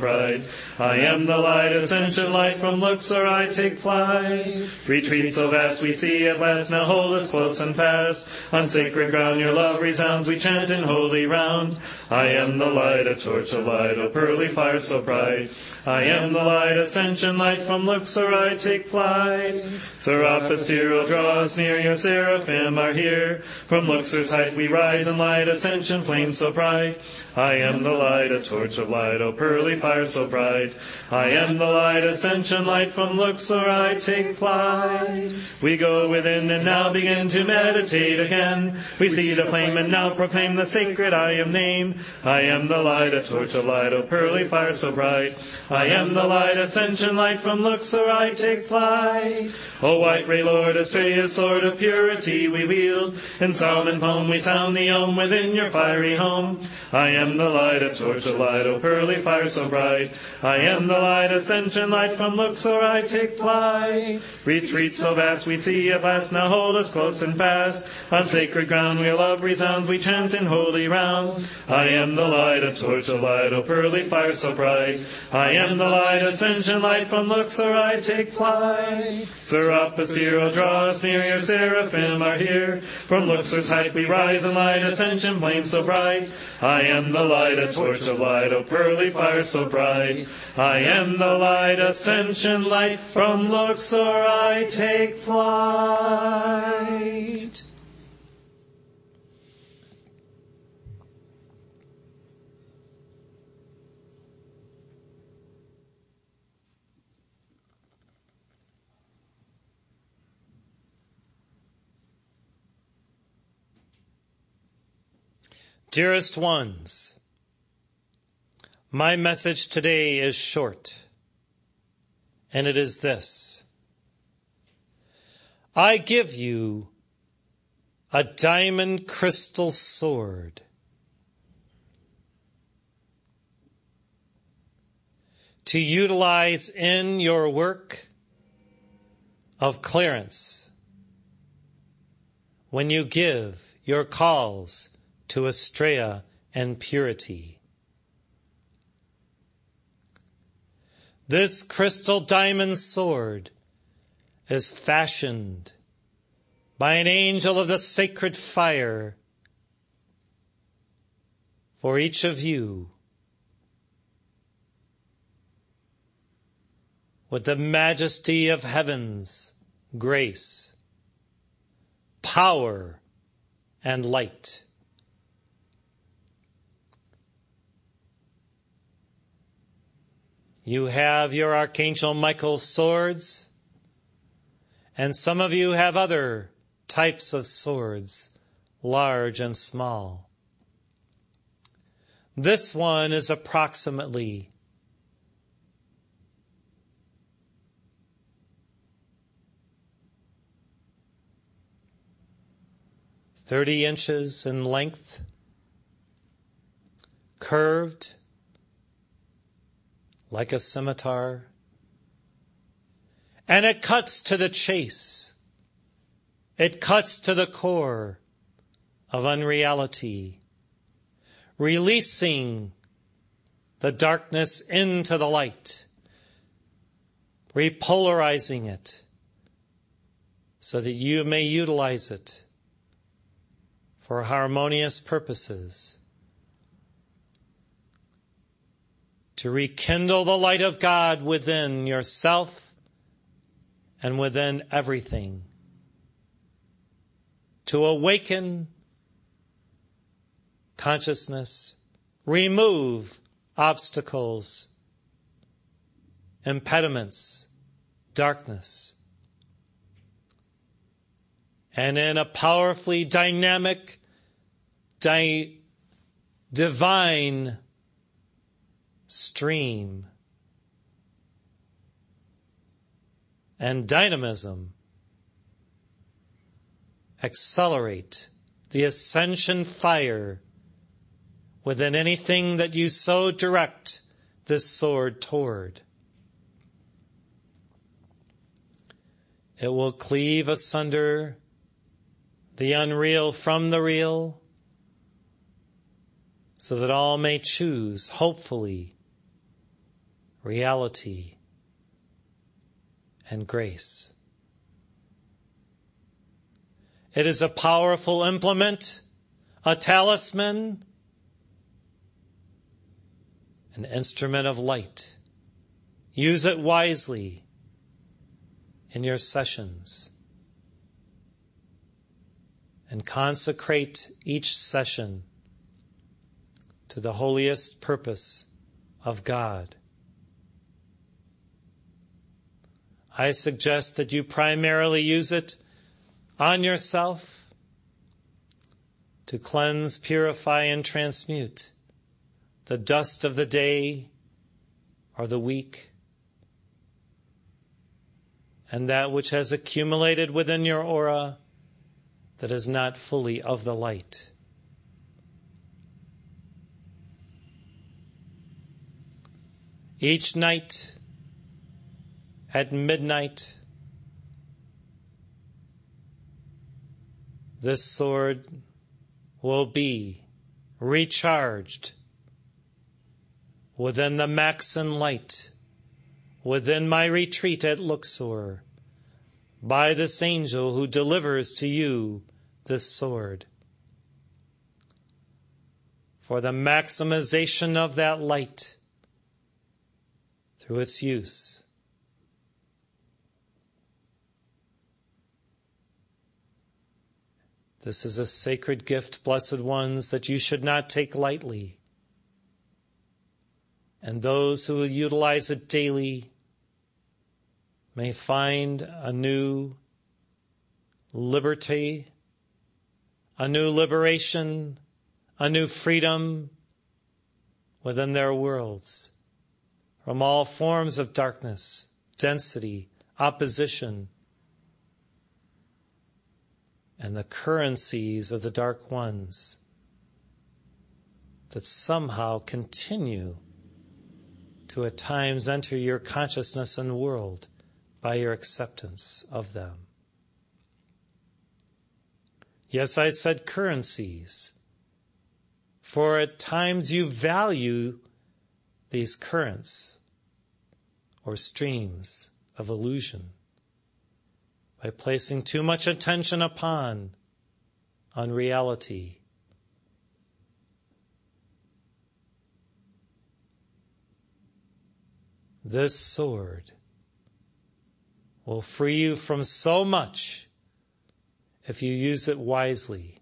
bright. I am the light, ascension light, from Luxor I take flight. Retreat so vast we see at last, now hold us close and fast. On sacred ground your love resounds, we chant in holy round. I am the light, a torch of light, a pearly fire so bright. I am the light, ascension light, from Luxor I take flight. Serapis hero, draw us near, your seraphim are here. From Luxor's height we rise in light, ascension flame so bright. I am the light, a torch of light, O pearly fire so bright. I am the light, ascension light, from Luxor I take flight. We go within and now begin to meditate again. We see the flame and now proclaim the sacred I am name. I am the light, a torch of light, O pearly fire so bright. I am the light, ascension light, from Luxor I take flight. O white ray Lord, Astrea, sword of purity we wield. In psalm and poem we sound the Om within your fiery home. I am the light, a torch of light, O pearly fire so bright. I am the light, ascension light, from Luxor I take flight. Retreat so vast we see at last, now hold us close and fast. On sacred ground your love resounds, we chant in holy round. I am the light, a torch of light, O pearly fire so bright. I am the light, ascension light, from Luxor I take flight. Serapis hero, draw us near, your seraphim are here. From Luxor's height we rise in light, ascension flame so bright. I am the light, a torch of light, O pearly fire so bright. I am the light, ascension light, from Luxor I take flight. Dearest ones, my message today is short, and it is this. I give you a diamond crystal sword. To utilize in your work of clearance when you give your calls to Astrea and purity. This crystal diamond sword is fashioned by an angel of the sacred fire for each of you with the majesty of heaven's grace, power, and light. You have your Archangel Michael's swords, and some of you have other types of swords, large and small. This one is approximately 30 inches in length, curved like a scimitar, and it cuts to the chase. It cuts to the core of unreality, releasing the darkness into the light, repolarizing it so that you may utilize it for harmonious purposes, to rekindle the light of God within yourself and within everything, to awaken consciousness, remove obstacles, impediments, darkness, and in a powerfully dynamic, divine stream and dynamism, accelerate the ascension fire within anything that you so direct this sword toward. It will cleave asunder the unreal from the real, so that all may choose, hopefully, reality, and grace. It is a powerful implement, a talisman, an instrument of light. Use it wisely in your sessions and consecrate each session to the holiest purpose of God. I suggest that you primarily use it on yourself to cleanse, purify, and transmute the dust of the day or the week, and that which has accumulated within your aura that is not fully of the light. Each night at midnight, this sword will be recharged within the Maxon light, within my retreat at Luxor, by this angel who delivers to you this sword. For the maximization of that light through its use. This is a sacred gift, blessed ones, that you should not take lightly. And those who will utilize it daily may find a new liberty, a new liberation, a new freedom within their worlds from all forms of darkness, density, opposition, and the currencies of the dark ones that somehow continue to at times enter your consciousness and world by your acceptance of them. Yes, I said currencies, for at times you value these currents or streams of illusion by placing too much attention upon unreality. This sword will free you from so much if you use it wisely,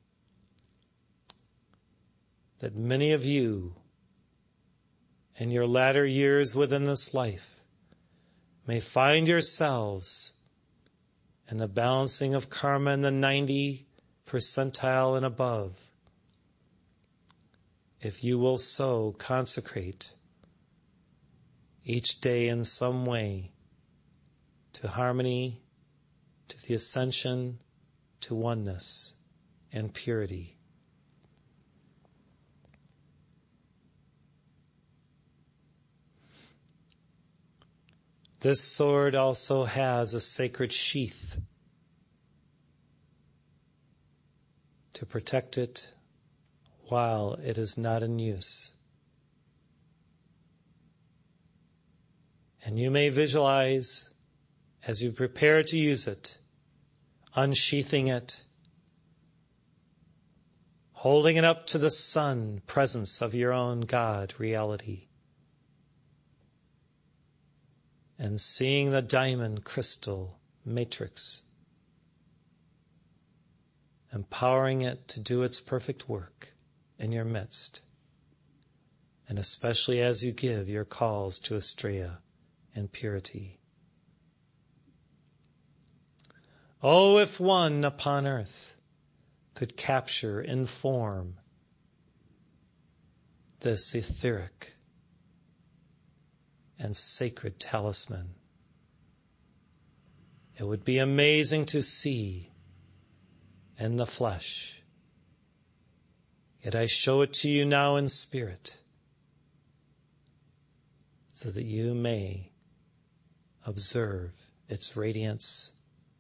that many of you in your latter years within this life may find yourselves in the balancing of karma in the 90 percentile and above, if you will so consecrate each day in some way to harmony, to the ascension, to oneness and purity. This sword also has a sacred sheath to protect it while it is not in use. And you may visualize, as you prepare to use it, unsheathing it, holding it up to the sun, presence of your own God, reality, and seeing the diamond crystal matrix, empowering it to do its perfect work in your midst, and especially as you give your calls to Astrea and purity. Oh, if one upon earth could capture in form this etheric and sacred talisman, it would be amazing to see in the flesh. Yet I show it to you now in spirit, so that you may observe its radiance,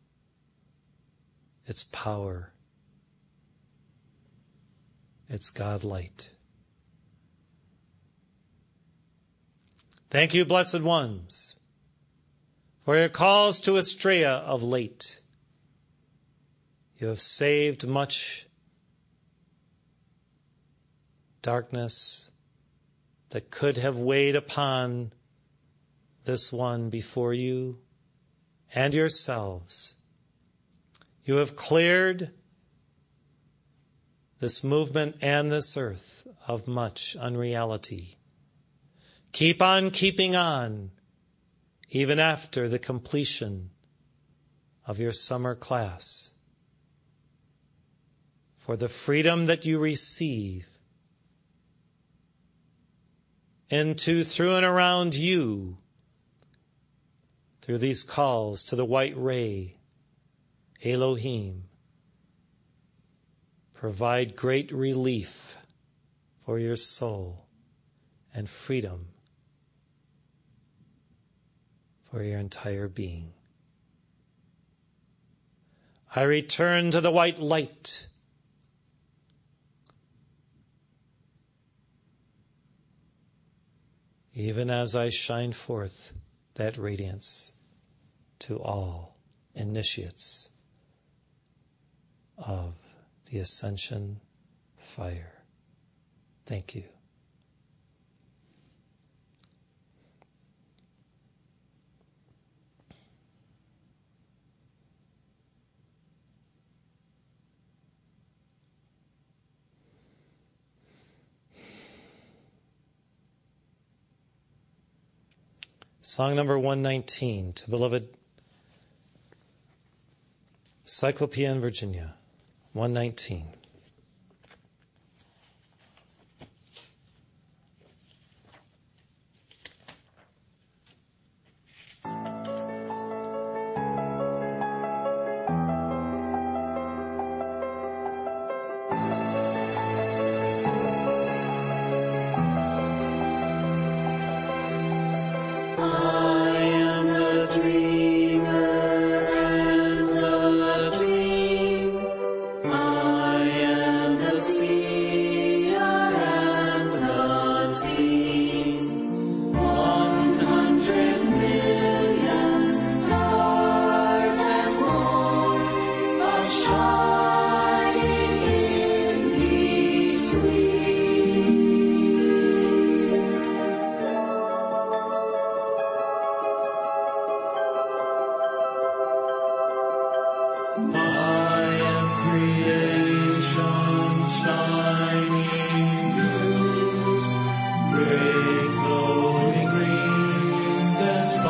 its power, its God light. Thank you, blessed ones, for your calls to Astrea of late. You have saved much darkness that could have weighed upon this one before you and yourselves. You have cleared this movement and this earth of much unreality. Keep on keeping on, even after the completion of your summer class. For the freedom that you receive into, through, and around you, through these calls to the white ray, Elohim, provide great relief for your soul and freedom for your entire being. I return to the white light, even as I shine forth that radiance to all initiates of the ascension fire. Thank you. Song number 119 to beloved Cyclopean Virginia. 119.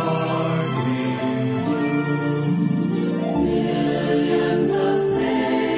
Millions of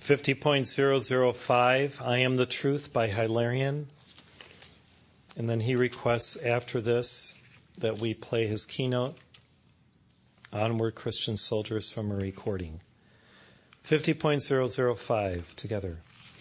50.005, I Am the Truth by Hilarion. And then he requests after this that we play his keynote, Onward Christian Soldiers, from a recording. 50.005 together.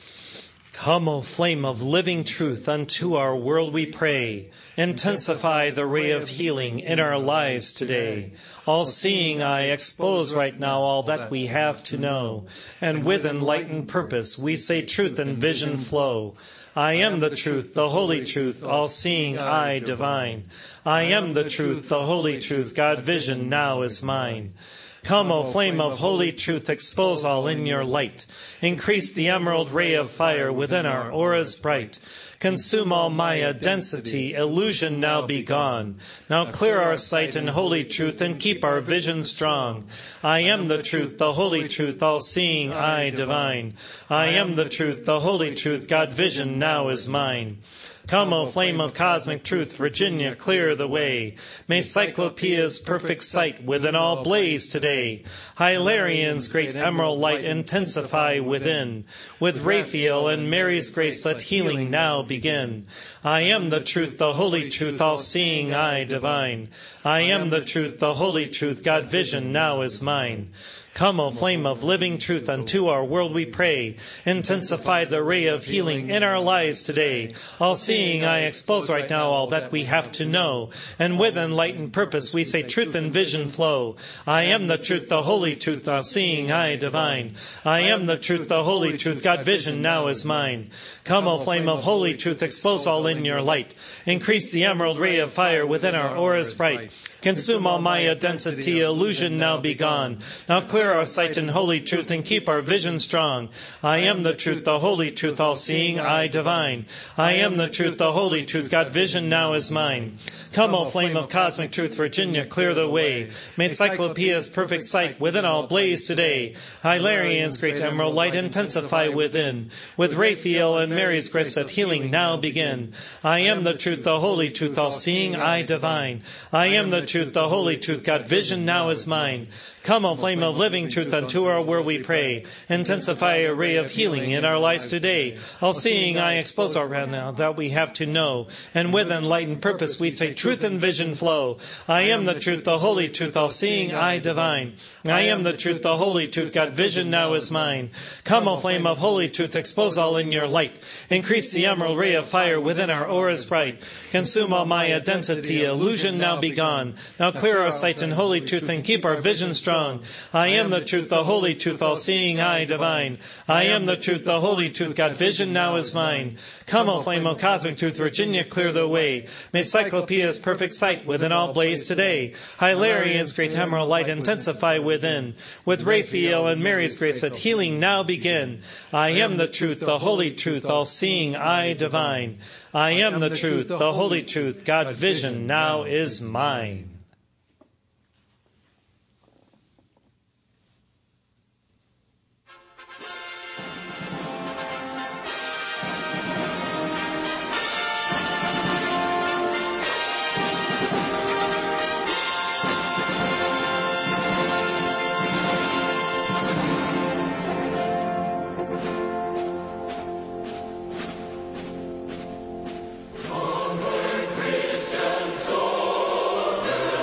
Come, O flame of living truth, unto our world we pray. Intensify the ray of healing in our lives today. All-seeing eye, expose right now all that we have to know. And with enlightened purpose, we say truth and vision flow. I am the truth, the holy truth, all-seeing eye divine. I am the truth, the holy truth, God vision now is mine. Come, O flame of holy truth, expose all in your light. Increase the emerald ray of fire within our auras bright. Consume all Maya density, illusion now be gone. Now clear our sight in holy truth and keep our vision strong. I am the truth, the holy truth, all-seeing eye divine. I am the truth, the holy truth, God vision now is mine. Come, O flame of cosmic truth, Virginia, clear the way. May Cyclopea's perfect sight within all blaze today. Hilarion's great emerald light intensify within. With Raphael and Mary's grace let healing now begin. I am the truth, the holy truth, all-seeing eye divine. I am the truth, the holy truth, God vision now is mine. Come, O flame of living truth, unto our world we pray. Intensify the ray of healing in our lives today. All-seeing eye, expose right now all that we have to know. And with enlightened purpose we say truth and vision flow. I am the truth, the holy truth, all-seeing eye divine. I am the truth, the holy truth, God vision now is mine. Come, O flame of holy truth, expose all in your light. Increase the emerald ray of fire within our auras bright. Consume all Maya density, illusion now be gone. Now clear our sight in holy truth and keep our vision strong. I am the truth, the holy truth, all-seeing eye divine. I am the truth, the holy truth, God vision now is mine. Come, O flame of cosmic truth, Virginia, clear the way. May Cyclopea's perfect sight within all blaze today. Hilarion's great emerald light intensify within. With Raphael and Mary's grace let healing now begin. I am the truth, the holy truth, all-seeing eye divine. I am the truth, the holy truth, God vision now is mine. Come, O flame of living truth, unto our world we pray. Intensify a ray of healing in our lives today. All-seeing eye, expose our right now that we have to know. And with enlightened purpose we say truth and vision flow. I am the truth, the holy truth, all-seeing eye divine. I am the truth, the holy truth, God vision now is mine. Come, O flame of holy truth, expose all in your light. Increase the emerald ray of fire within our auras bright. Consume all my identity, illusion now be gone. Now clear our sight in holy truth and keep our vision strong. I am the truth, the holy truth, all-seeing eye divine. I am the truth, the holy truth, God vision now is mine. Come, O flame of cosmic truth, Virginia, clear the way. May Cyclopea's perfect sight within all blaze today. Hilarion's great emerald light intensify within. With Raphael and Mary's grace let healing now begin. I am the truth, the holy truth, all-seeing eye divine. I am the truth, the holy truth, God vision now is mine. Christian soldiers.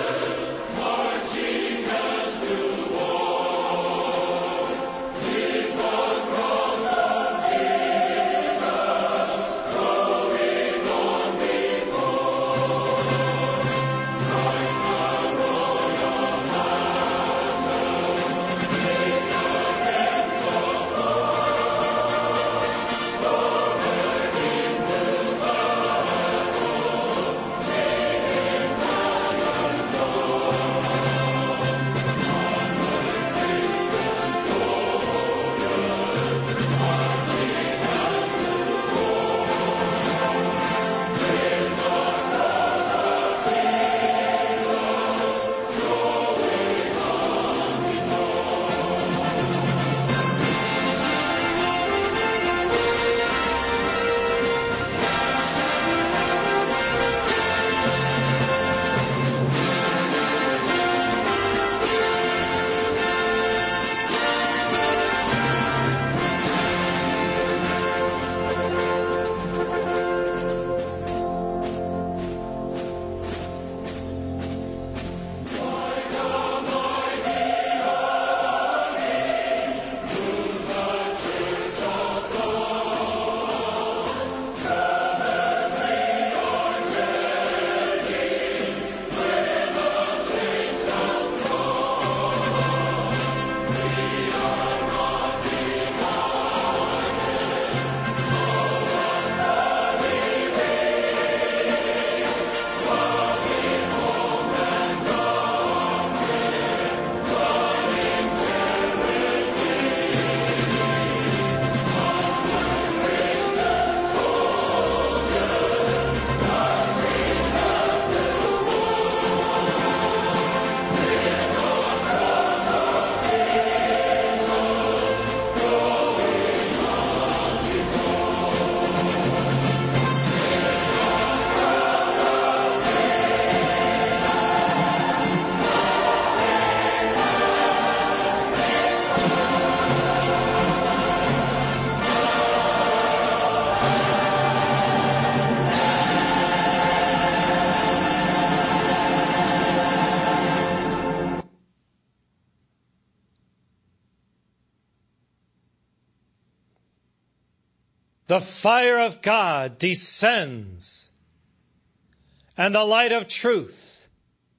the fire of God descends, and the light of truth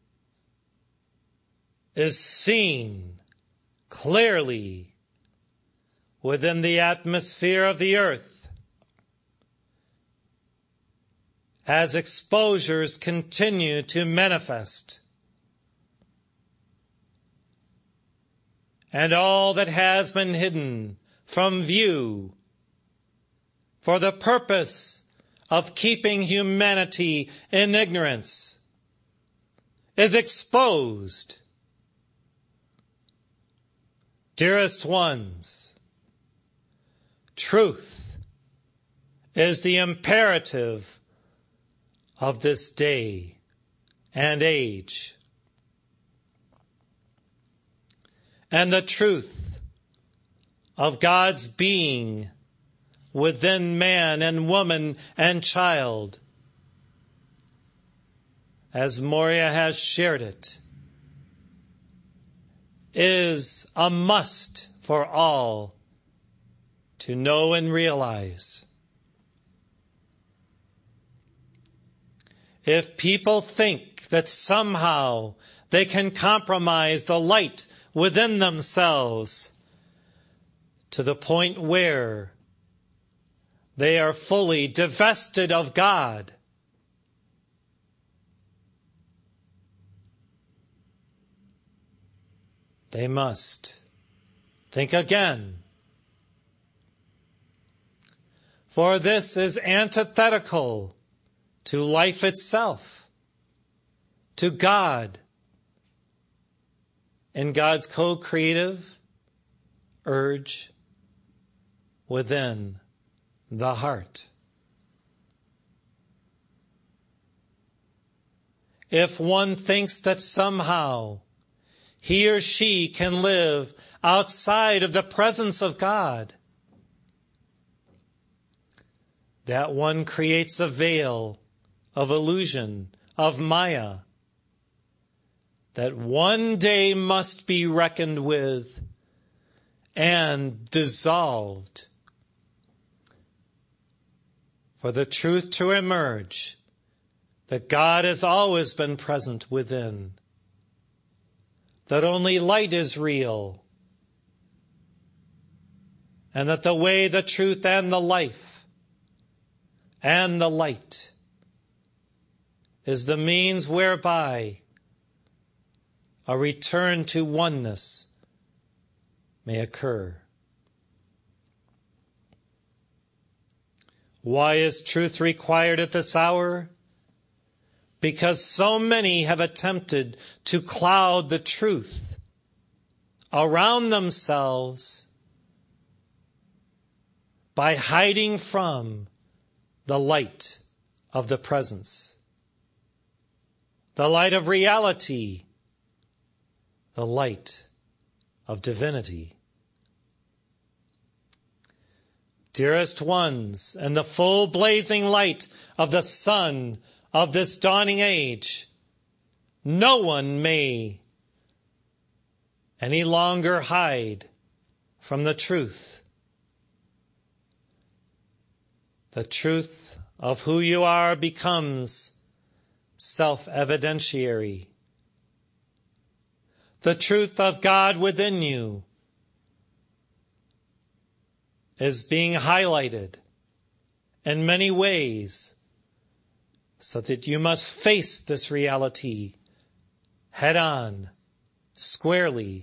is seen clearly within the atmosphere of the earth as exposures continue to manifest. And all that has been hidden from view for the purpose of keeping humanity in ignorance is exposed. Dearest ones, truth is the imperative of this day and age. And the truth of God's being within man and woman and child, as Moria has shared it, is a must for all to know and realize. If people think that somehow they can compromise the light within themselves to the point where they are fully divested of God, they must think again. For this is antithetical to life itself, to God, in God's co-creative urge within the heart. If one thinks that somehow he or she can live outside of the presence of God, that one creates a veil of illusion, of Maya, that one day must be reckoned with and dissolved for the truth to emerge that God has always been present within, that only light is real, and that the way, the truth, and the life, and the light is the means whereby a return to oneness may occur. Why is truth required at this hour? Because so many have attempted to cloud the truth around themselves by hiding from the light of the presence, the light of reality, the light of divinity. Dearest ones, in the full blazing light of the sun of this dawning age, no one may any longer hide from the truth. The truth of who you are becomes self-evidentiary. The truth of God within you is being highlighted in many ways so that you must face this reality head on, squarely.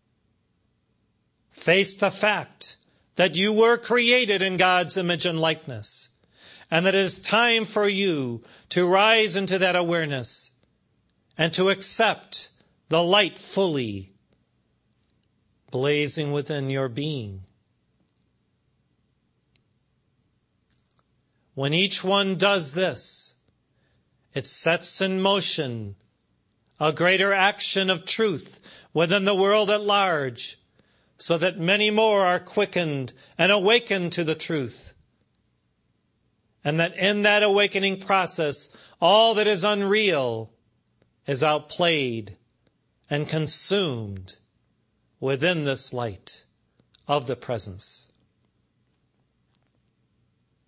Face the fact that you were created in God's image and likeness, and that it is time for you to rise into that awareness and to accept the light fully blazing within your being. When each one does this, it sets in motion a greater action of truth within the world at large, so that many more are quickened and awakened to the truth. And that in that awakening process, all that is unreal is outplayed and consumed within this light of the presence.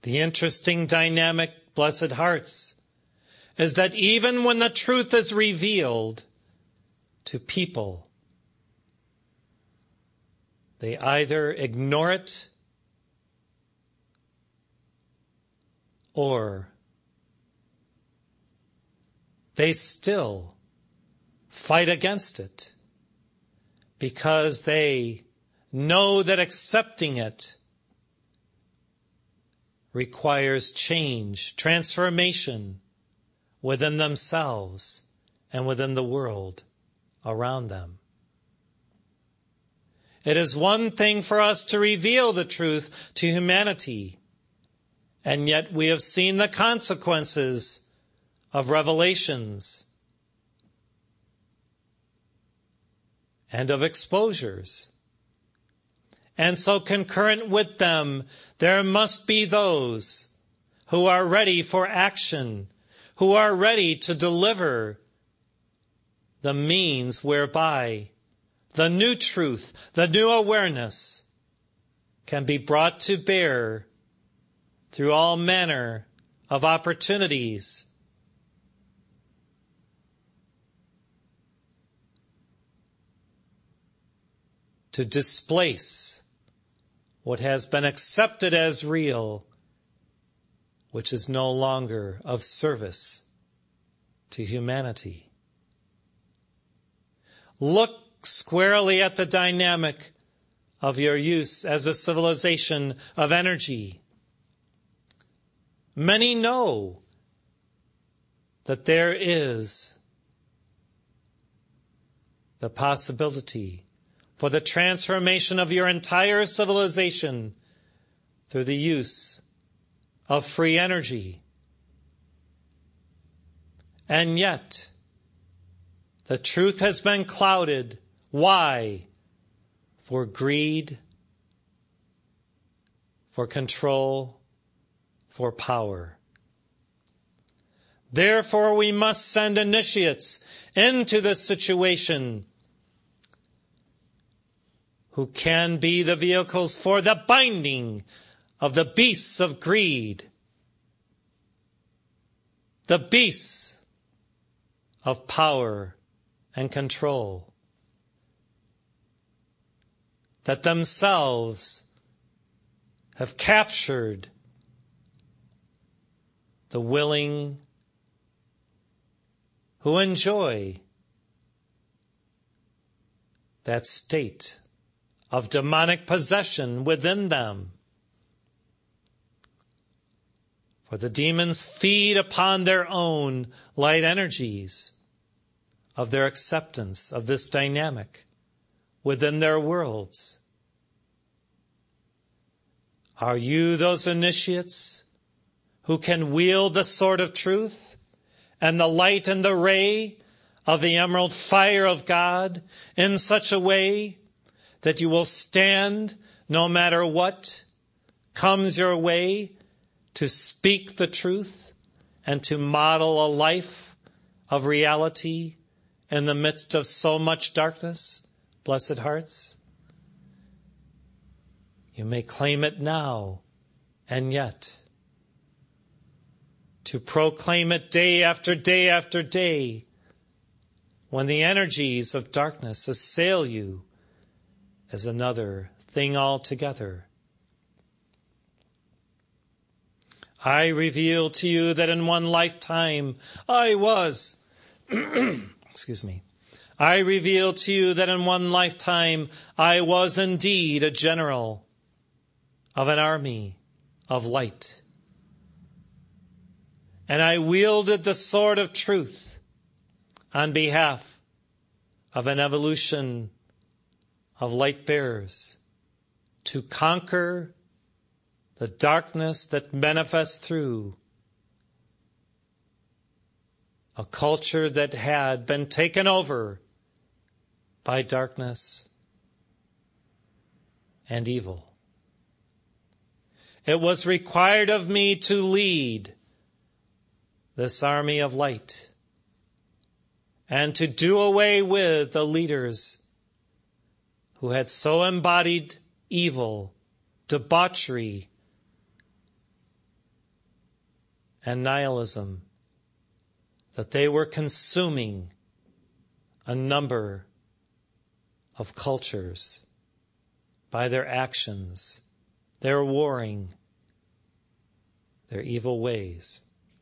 The interesting dynamic, blessed hearts, is that even when the truth is revealed to people, they either ignore it or they still fight against it because they know that accepting it requires change, transformation within themselves and within the world around them. It is one thing for us to reveal the truth to humanity, and yet we have seen the consequences of revelations and of exposures. And so concurrent with them, there must be those who are ready for action, who are ready to deliver the means whereby the new truth, the new awareness can be brought to bear through all manner of opportunities to displace what has been accepted as real, which is no longer of service to humanity. Look squarely at the dynamic of your use as a civilization of energy. Many know that there is the possibility for the transformation of your entire civilization through the use of free energy. And yet, the truth has been clouded. Why? For greed, for control, for power. Therefore, we must send initiates into this situation who can be the vehicles for the binding of the beasts of greed, the beasts of power and control, that themselves have captured the willing who enjoy that state of demonic possession within them. For the demons feed upon their own light energies of their acceptance of this dynamic within their worlds. Are you those initiates who can wield the sword of truth and the light and the ray of the emerald fire of God in such a way that you will stand no matter what comes your way to speak the truth and to model a life of reality in the midst of so much darkness, blessed hearts? You may claim it now, and yet to proclaim it day after day after day when the energies of darkness assail you is another thing altogether. I reveal to you that in one lifetime I was, I reveal to you that in one lifetime I was indeed a general of an army of light. And I wielded the sword of truth on behalf of an evolution of light bearers to conquer the darkness that manifests through a culture that had been taken over by darkness and evil. It was required of me to lead this army of light and to do away with the leaders who had so embodied evil, debauchery, and nihilism, that they were consuming a number of cultures by their actions, their warring, their evil ways.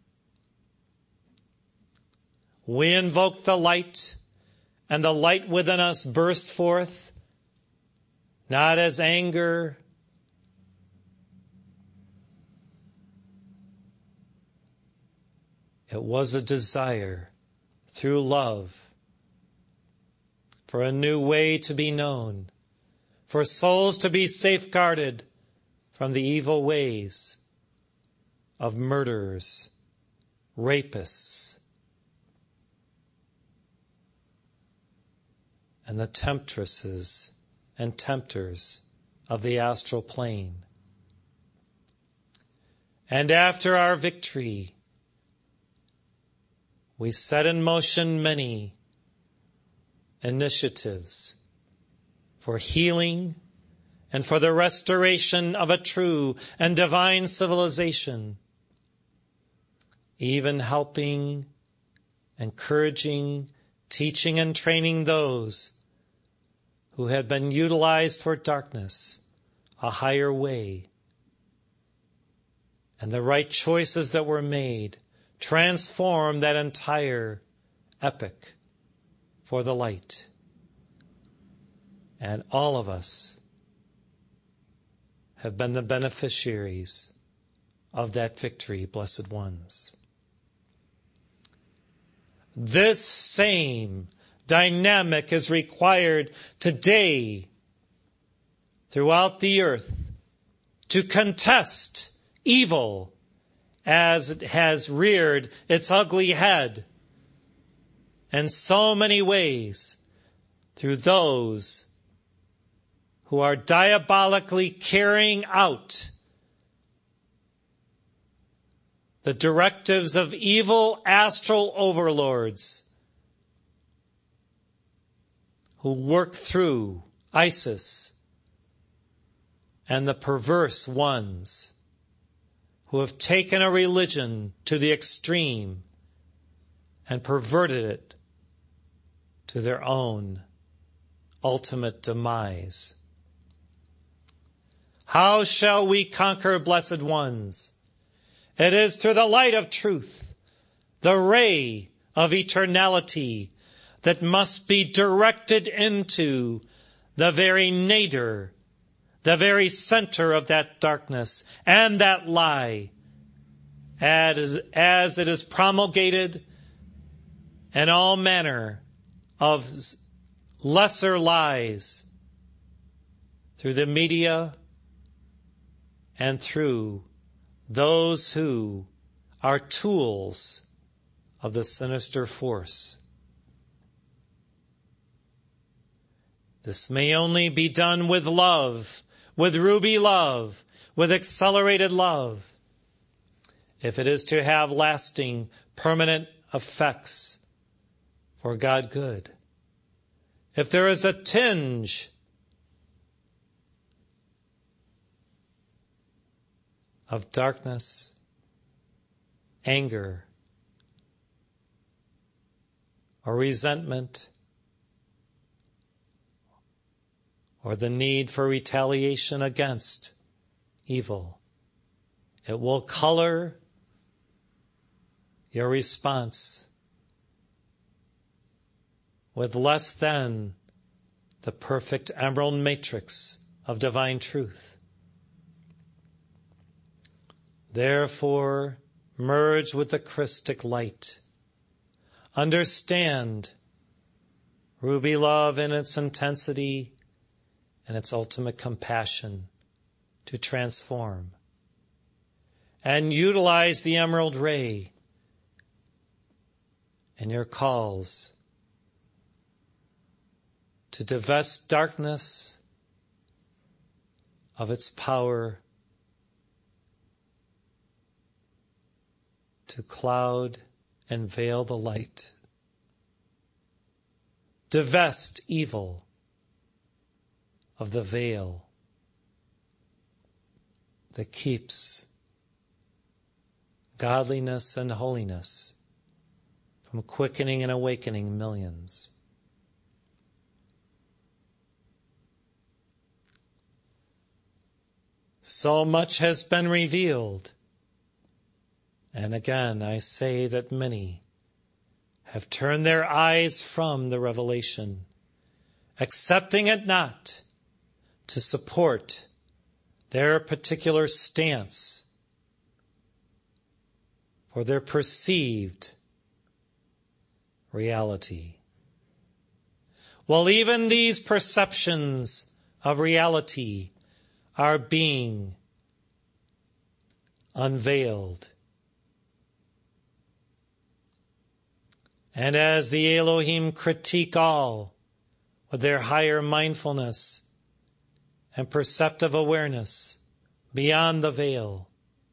We invoked the light, and the light within us burst forth, not as anger, it was a desire through love for a new way to be known, for souls to be safeguarded from the evil ways of murderers, rapists, and the temptresses and tempters of the astral plane. And after our victory, we set in motion many initiatives for healing and for the restoration of a true and divine civilization, even helping, encouraging, teaching and training those who had been utilized for darkness a higher way. And the right choices that were made transformed that entire epoch for the light. And all of us have been the beneficiaries of that victory, blessed ones. This same dynamic is required today throughout the earth to contest evil as it has reared its ugly head in so many ways through those who are diabolically carrying out the directives of evil astral overlords who work through ISIS and the perverse ones who have taken a religion to the extreme and perverted it to their own ultimate demise. How shall we conquer, blessed ones? It is through the light of truth, the ray of eternality that must be directed into the very nadir, the very center of that darkness and that lie, as it is promulgated and all manner of lesser lies through the media and through those who are tools of the sinister force. This may only be done with love, with ruby love, with accelerated love, if it is to have lasting, permanent effects for God good. If there is a tinge of darkness, anger, or resentment, or the need for retaliation against evil, it will color your response with less than the perfect emerald matrix of divine truth. Therefore, merge with the Christic light. Understand ruby love in its intensity and its ultimate compassion to transform. And utilize the emerald ray in your calls to divest darkness of its power to cloud and veil the light. Divest evil of the veil that keeps godliness and holiness, from quickening and awakening millions. So much has been revealed, and again I say that many have turned their eyes from the revelation, accepting it not to support their particular stance for their perceived reality. While even these perceptions of reality are being unveiled. And as the Elohim critique all with their higher mindfulness and perceptive awareness beyond the veil,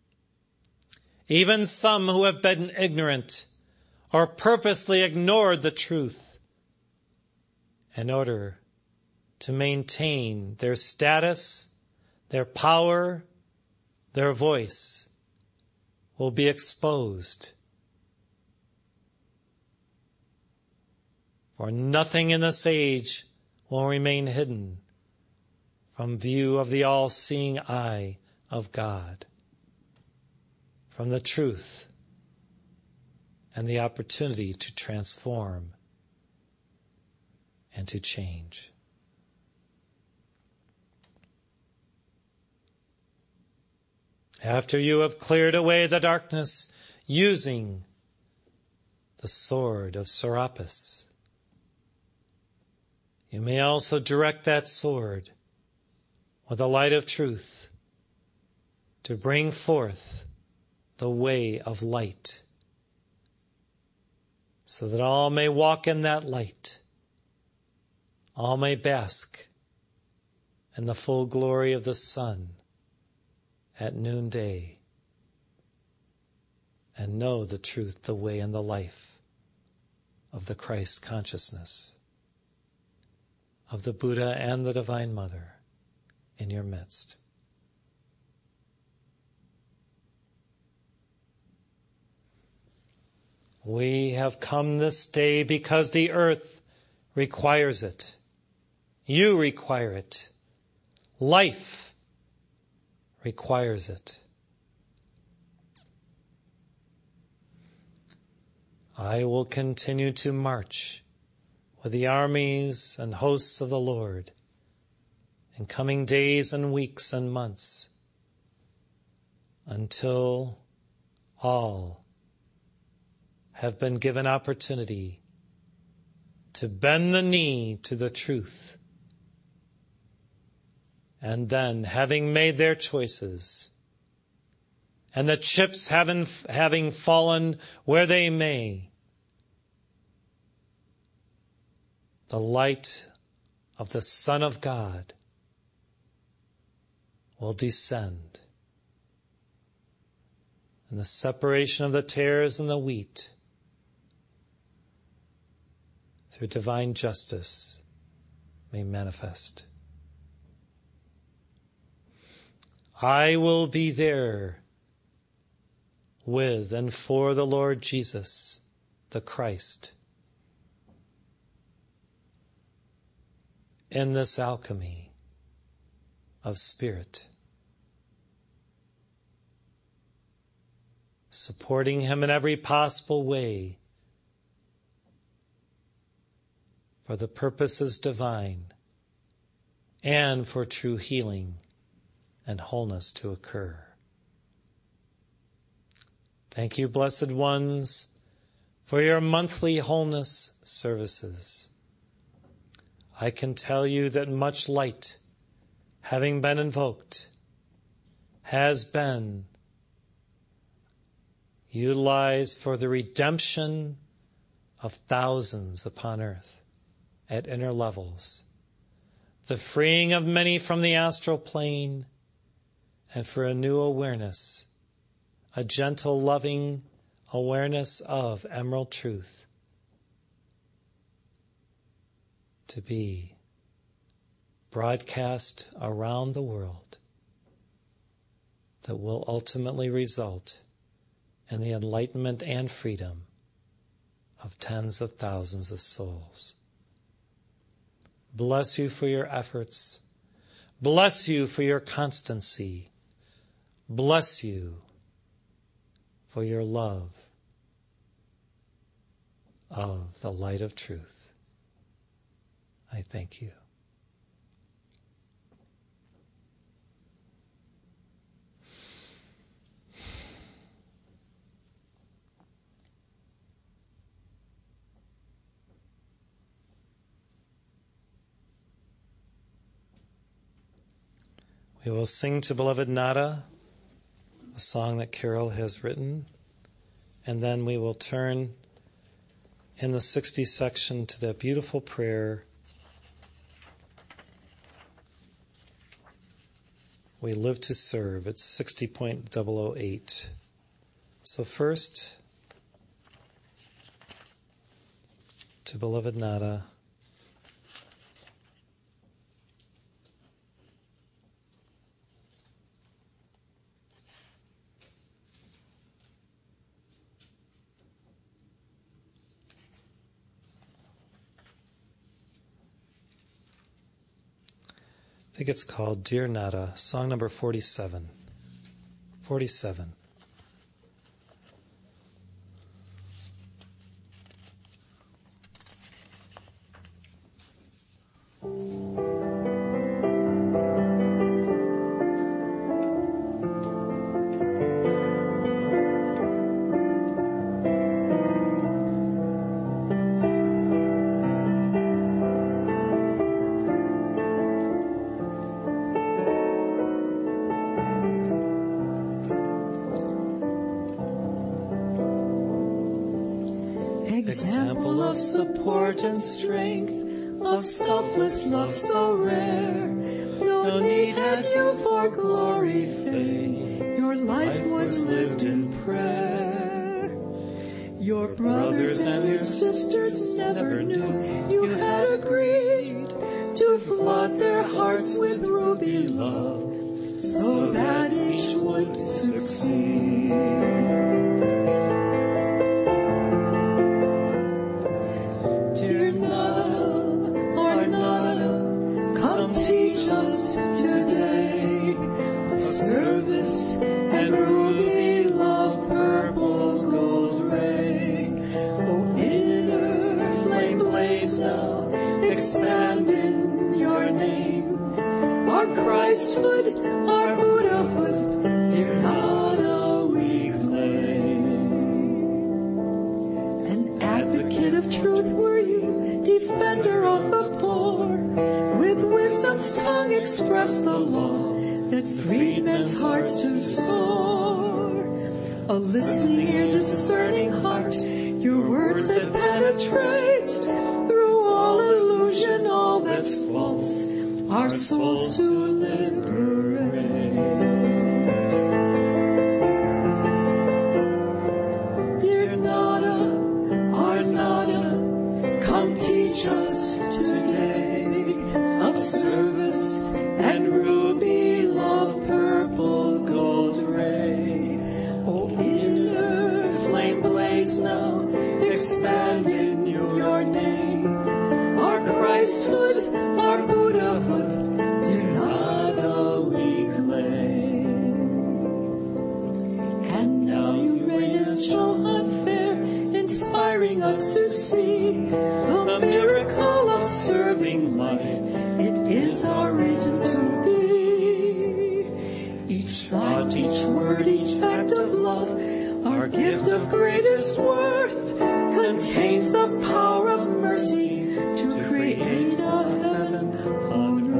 even some who have been ignorant or purposely ignored the truth in order to maintain their status, their power, their voice, will be exposed. For nothing in this age will remain hidden from view of the all-seeing eye of God, from the truth and the opportunity to transform and to change. After you have cleared away the darkness using the sword of Serapis, you may also direct that sword with the light of truth to bring forth the way of light, so that all may walk in that light, all may bask in the full glory of the sun at noonday, and know the truth, the way, and the life of the Christ consciousness, of the Buddha and the Divine Mother in your midst. We have come this day because the earth requires it. You require it. Life requires it. I will continue to march with the armies and hosts of the Lord in coming days and weeks and months, until all have been given opportunity to bend the knee to the truth. And then, having made their choices, and the chips having fallen where they may, the light of the Son of God will descend, and the separation of the tares and the wheat through divine justice may manifest. I will be there with and for the Lord Jesus, the Christ, in this alchemy of spirit, supporting him in every possible way for the purposes divine and for true healing and wholeness to occur. Thank you, blessed ones, for your monthly wholeness services. I can tell you that much light, having been invoked, has been utilized for the redemption of thousands upon earth at inner levels, the freeing of many from the astral plane, and for a new awareness, a gentle, loving awareness of emerald truth to be broadcast around the world that will ultimately result and the enlightenment and freedom of tens of thousands of souls. Bless you for your efforts. Bless you for your constancy. Bless you for your love of the light of truth. I thank you. We will sing to Beloved Nada, a song that Carol has written, and then we will turn in the 60 section to that beautiful prayer, We Live to Serve. It's 60.008. So first, to Beloved Nada. I think it's called Dear Nada, song number 47. 47. Example of support and strength, of selfless love so rare. No need had you for glory, fame. Your life was lived in prayer. Your brothers and your sisters never knew you had agreed to flood their hearts with ruby love, so that each would succeed. Teach us today of service and ruby love, purple gold ray. Oh, inner flame blaze now, expand in your name. Our Christhood, our Buddhahood, dear Nada we claim. An advocate of truth were you, defender of the poor. With wisdom's tongue express the law that freed men's hearts to soar. A listening ear, discerning heart, your words that penetrate through all illusion, all that's false, our souls to liberate. Dear Nada, our Nada, come teach us today of service and ruby love, purple gold ray. Oh, inner flame blaze now, expand in your name. Our Christhood, our Buddhahood, dear Nada we claim. And now you reign as Johann fair, inspiring us to see the miracle of serving life. It is our reason to be. Each thought, each word, each act of love, our gift of greatest worth, contains the power of mercy to create a heaven on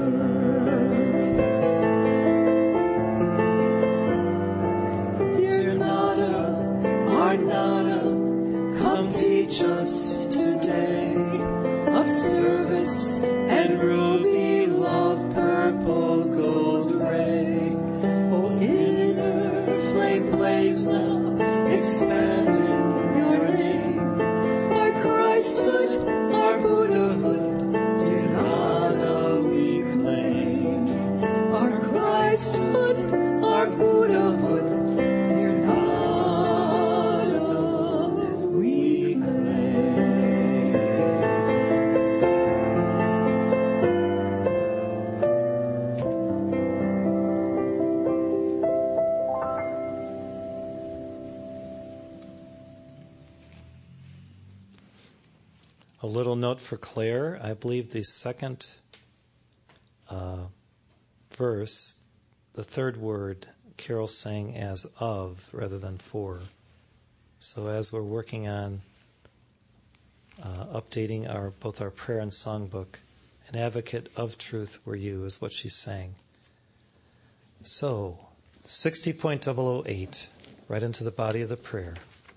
earth. Dear Nada, our Nada, come teach us today of service and ruby love, purple gold ray. Oh, inner flame blaze now, expand in your name. Our Christhood, our Buddhahood, dear Nada we claim. Our Christhood, our Buddhahood, dear Nada A little note for Claire. I believe the second verse, the third word, Carol sang as of rather than for. So as we're working on updating both our prayer and songbook, an advocate of truth were you is what she sang. So, 60.008, right into the body of the prayer.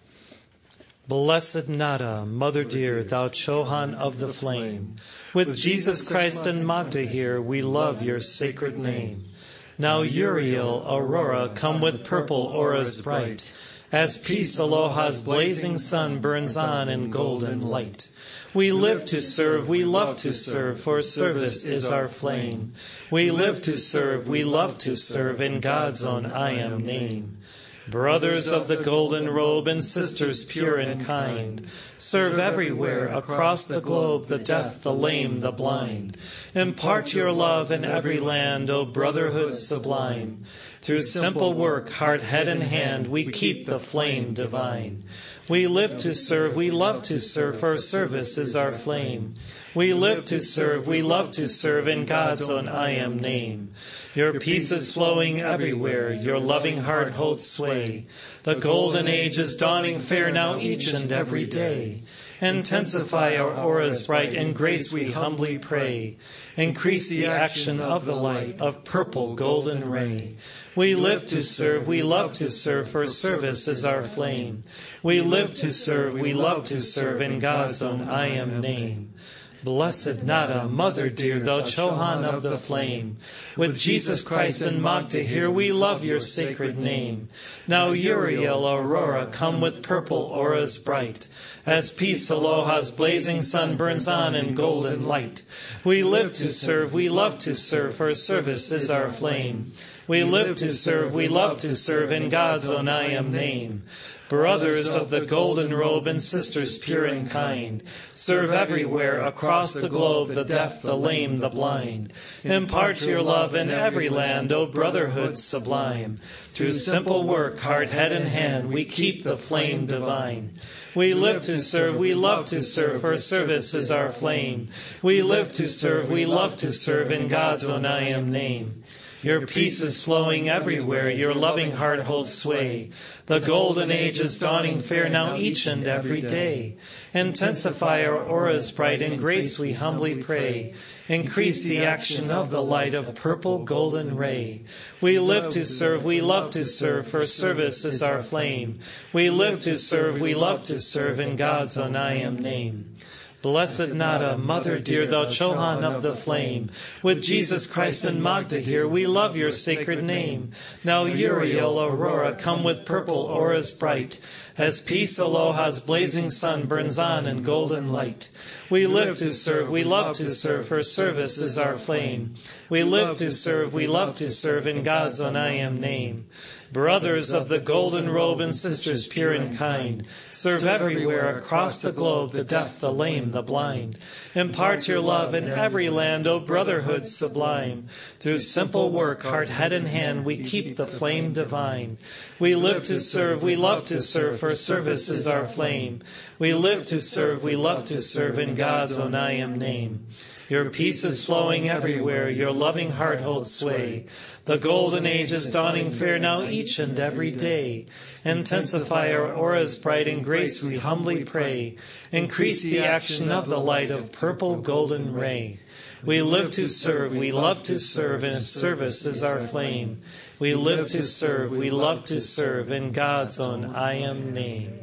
Blessed Nada, Mother dear, thou Chohan of the flame, with Jesus Christ and Magda here, we love your sacred name. Now Uriel, Aurora, come with purple auras bright, as peace Aloha's blazing sun burns on in golden light. We live to serve, we love to serve, for service is our flame. We live to serve, we love to serve, in God's own I am name. Brothers of the golden robe and sisters pure and kind, serve everywhere across the globe the deaf, the lame, the blind. Impart your love in every land, O brotherhood sublime. Through simple work, heart, head, and hand, we keep the flame divine. We live to serve, we love to serve, for service is our flame. We live to serve, we love to serve, in God's own I am name. Your peace is flowing everywhere, your loving heart holds sway. The golden age is dawning fair now each and every day. Intensify our auras bright, in grace we humbly pray. Increase the action of the light of purple golden ray. We live to serve, we love to serve, for service is our flame. We live to serve, we love to serve, in God's own I am name. Blessed Nada, Mother dear, thou Chohan of the flame, with Jesus Christ and Magda here, we love your sacred name. Now Uriel, Aurora, come with purple auras bright, as peace Aloha's blazing sun burns on in golden light. We live to serve, we love to serve, for service is our flame. We live to serve, we love to serve, in God's own I am name. Brothers of the golden robe and sisters pure and kind, serve everywhere across the globe the deaf, the lame, the blind. Impart your love in every land, O brotherhood sublime. Through simple work, heart, head, and hand, we keep the flame divine. We live to serve, we love to serve, for service is our flame. We live to serve, we love to serve, in God's own I am name. Your peace is flowing everywhere, your loving heart holds sway. The golden age is dawning fair now each and every day. Intensify our auras bright, in grace we humbly pray. Increase the action of the light of purple golden ray. We live to serve, we love to serve, for service is our flame. We live to serve, we love to serve, in God's own I am name. Blessed Nada, Mother dear, thou Chohan of the flame, with Jesus Christ and Magda here, we love your sacred name. Now Uriel, Aurora, come with purple auras bright, as peace Aloha's blazing sun burns on in golden light. We live to serve, we love to serve, for service is our flame. We live to serve, we love to serve, in God's own I am name. Brothers of the golden robe and sisters pure and kind, serve everywhere across the globe the deaf, the lame, the blind. Impart your love in every land, O brotherhood sublime. Through simple work, heart, head, and hand, we keep the flame divine. We live to serve, we love to serve, for service is our flame. We live to serve, we love to serve, in God's own I am name. Your peace is flowing everywhere, your loving heart holds sway. The golden age is dawning fair now each and every day. Intensify our auras bright, in grace we humbly pray. Increase the action of the light of purple golden ray. We live to serve, we love to serve, and service is our flame. We live to serve, we love to serve, in God's own I am name.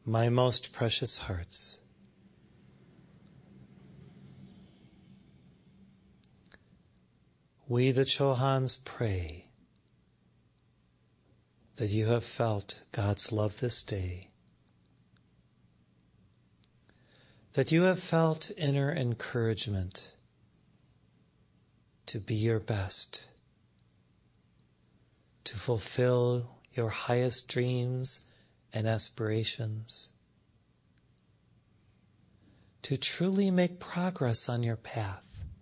My most precious hearts, we the Chohans pray that you have felt God's love this day, that you have felt inner encouragement to be your best, to fulfill your highest dreams and aspirations, to truly make progress on your path.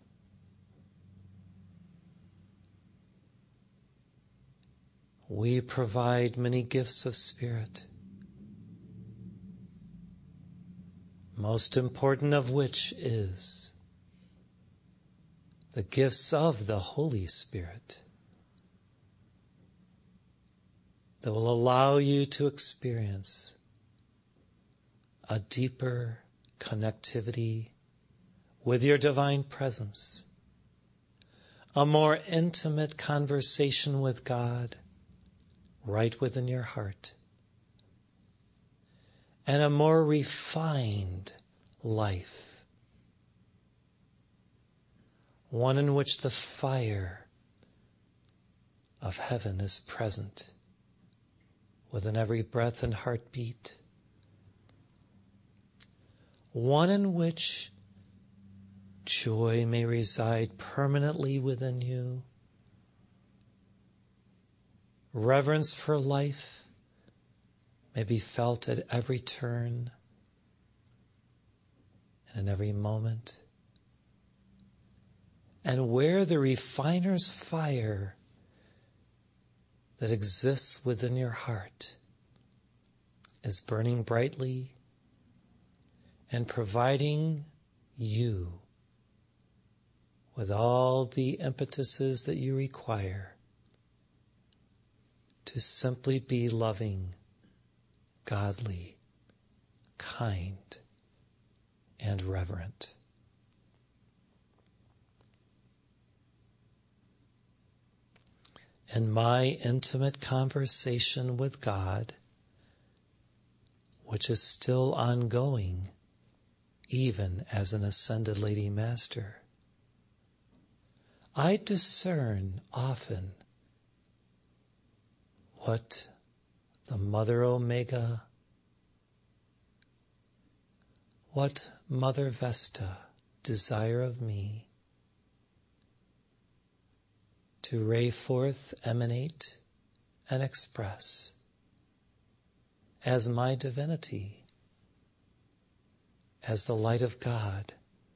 We provide many gifts of spirit, most important of which is the gifts of the Holy Spirit that will allow you to experience a deeper connectivity with your divine presence, a more intimate conversation with God right within your heart, and a more refined life, one in which the fire of heaven is present within every breath and heartbeat, one in which joy may reside permanently within you, reverence for life may be felt at every turn and in every moment, and where the refiner's fire that exists within your heart is burning brightly and providing you with all the impetuses that you require to simply be loving, godly, kind, and reverent. In my intimate conversation with God, which is still ongoing, even as an ascended Lady Master, I discern often what the Mother Omega, what Mother Vesta desire of me to ray forth, emanate, and express as my divinity, as the light of God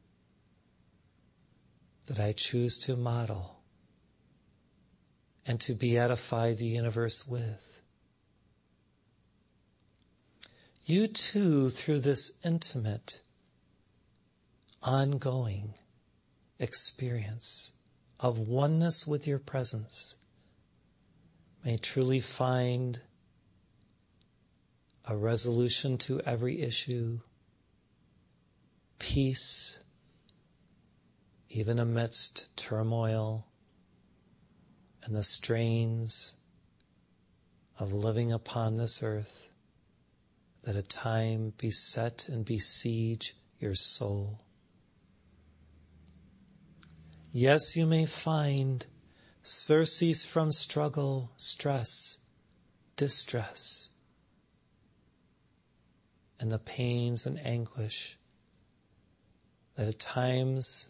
that I choose to model and to beatify the universe with. You too, through this intimate, ongoing experience of oneness with your presence, may truly find a resolution to every issue, peace, even amidst turmoil and the strains of living upon this earth that at time beset and besiege your soul. Yes, you may find surcease from struggle, stress, distress, and the pains and anguish that at times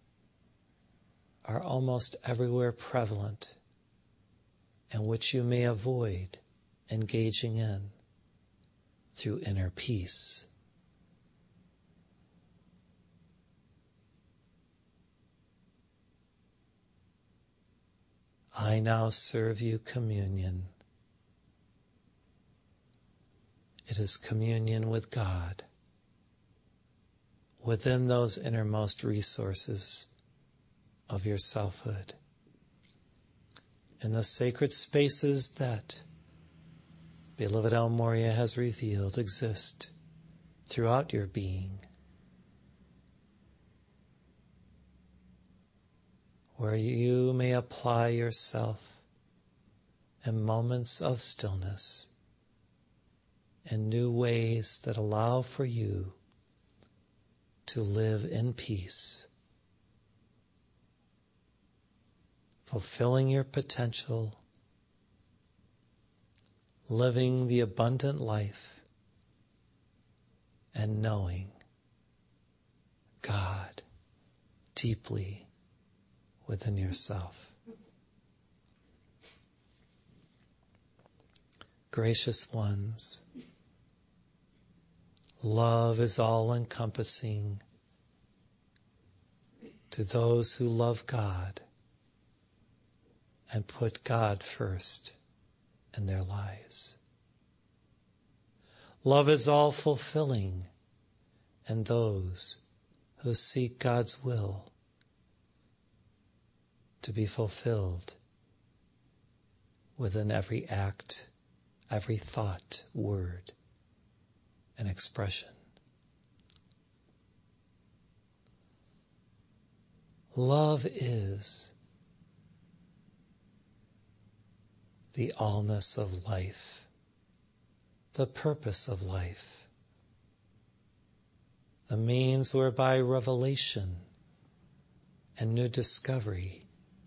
are almost everywhere prevalent and which you may avoid engaging in through inner peace. I now serve you communion. It is communion with God within those innermost resources of your selfhood, in the sacred spaces that beloved El Morya has revealed exist throughout your being, where you may apply yourself in moments of stillness, in new ways that allow for you to live in peace, fulfilling your potential, living the abundant life, and knowing God deeply within yourself. Gracious ones, love is all-encompassing to those who love God and put God first in their lives. Love is all-fulfilling in those who seek God's will to be fulfilled within every act, every thought, word, and expression. Love is the allness of life, the purpose of life, the means whereby revelation and new discovery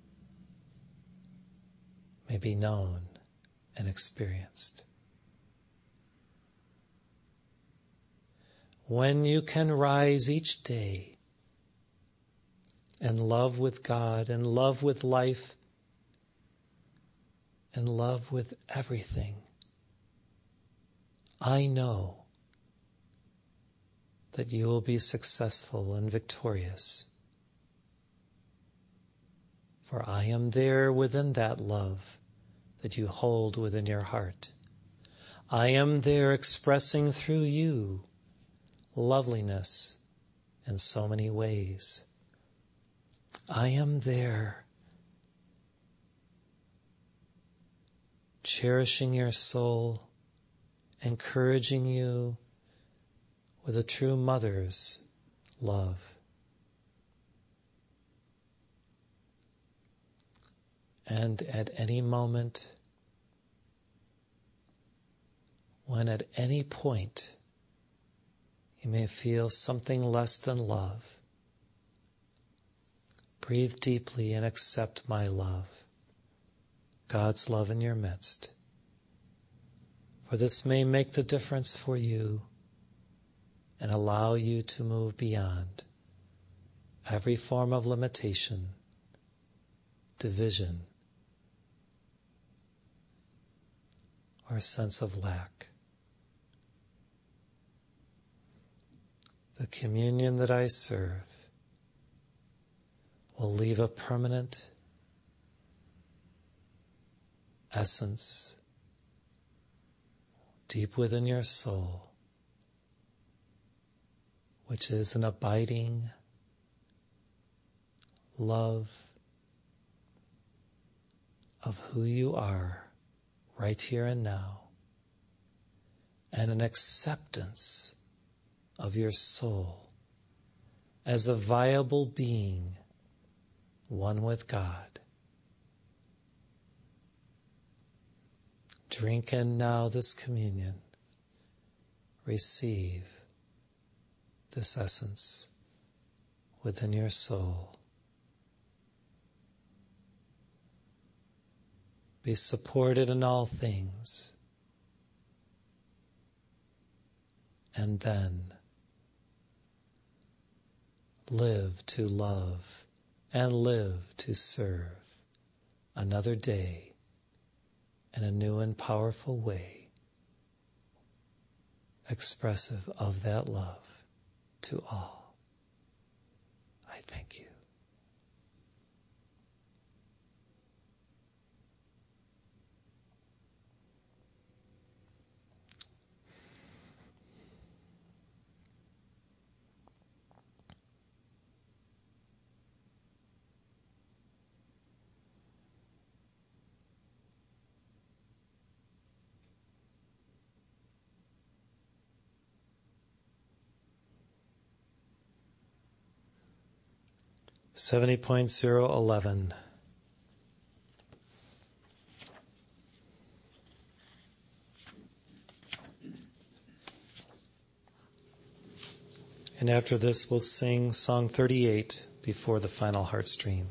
may be known and experienced. When you can rise each day in love with God, in love with life, in love with everything, I know that you will be successful and victorious. For I am there within that love that you hold within your heart. I am there expressing through you loveliness in so many ways. I am there cherishing your soul, encouraging you with a true mother's love. And at any moment, when at any point you may feel something less than love, breathe deeply and accept my love, God's love in your midst. For this may make the difference for you and allow you to move beyond every form of limitation, division, or sense of lack. The communion that I serve will leave a permanent essence deep within your soul, which is an abiding love of who you are right here and now, and an acceptance of your soul as a viable being, one with God. Drink in now this communion. Receive this essence within your soul. Be supported in all things. And then live to love and live to serve another day in a new and powerful way, expressive of that love to all. I thank you. $70.011. And after this, we'll sing Song 38 before the final heart stream.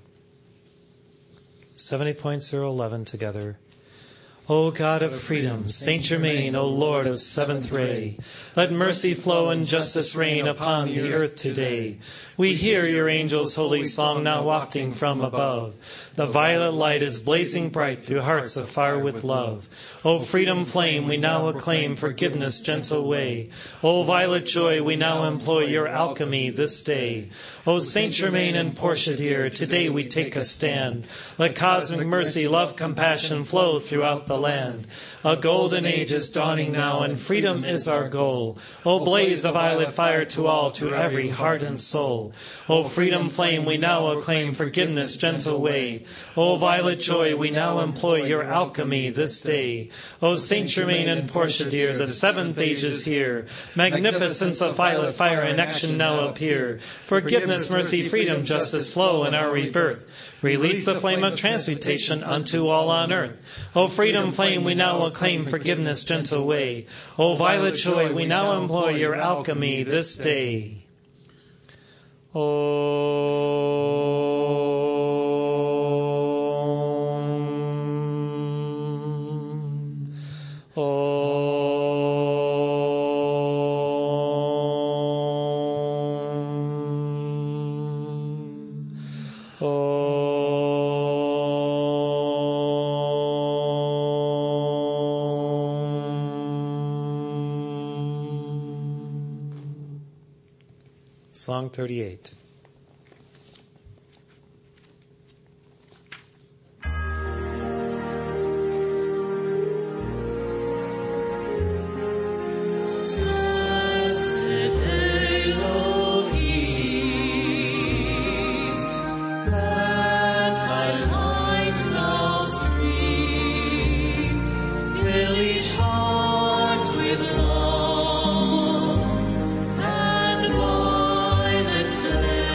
70.011 together. O God of freedom, Saint Germain, O Lord of seventh ray, let mercy flow and justice reign upon the earth today. We hear your angels' holy song now wafting from above. The violet light is blazing bright through hearts afire with love. O freedom flame, we now acclaim forgiveness' gentle way. O violet joy, we now employ your alchemy this day. O Saint Germain and Portia dear, today we take a stand. Let cosmic mercy, love, compassion flow throughout the land. A golden age is dawning now, and freedom is our goal. O blaze the violet fire to all, to every heart and soul. O freedom flame, we now acclaim forgiveness' gentle way. O violet joy, we now employ your alchemy this day. O Saint Germain and Portia dear, the seventh age is here. Magnificence of violet fire in action now appear. Forgiveness, mercy, freedom, justice flow in our rebirth. Release the flame of transmutation unto all on earth. O freedom flame, we now acclaim forgiveness' gentle way. O violet joy, we now employ your alchemy this day. Song 38. Flame.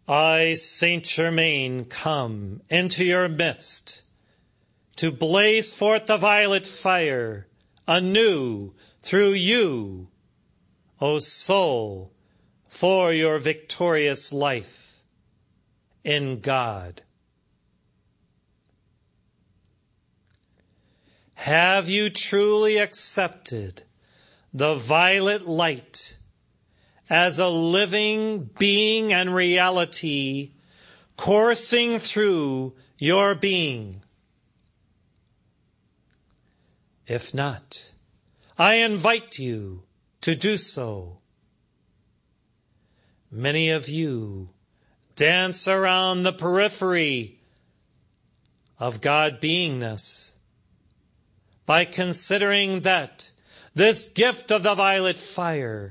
I, Saint Germain, come into your midst to blaze forth the violet fire anew through you, O soul, for your victorious life in God. Have you truly accepted the violet light as a living being and reality coursing through your being? If not, I invite you to do so. Many of you dance around the periphery of God beingness by considering that this gift of the violet fire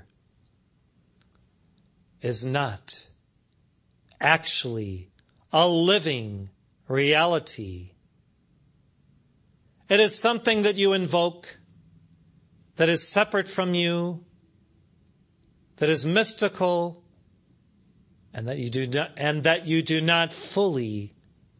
is not actually a living reality. It is something that you invoke, that is separate from you, that is mystical, and that you do not fully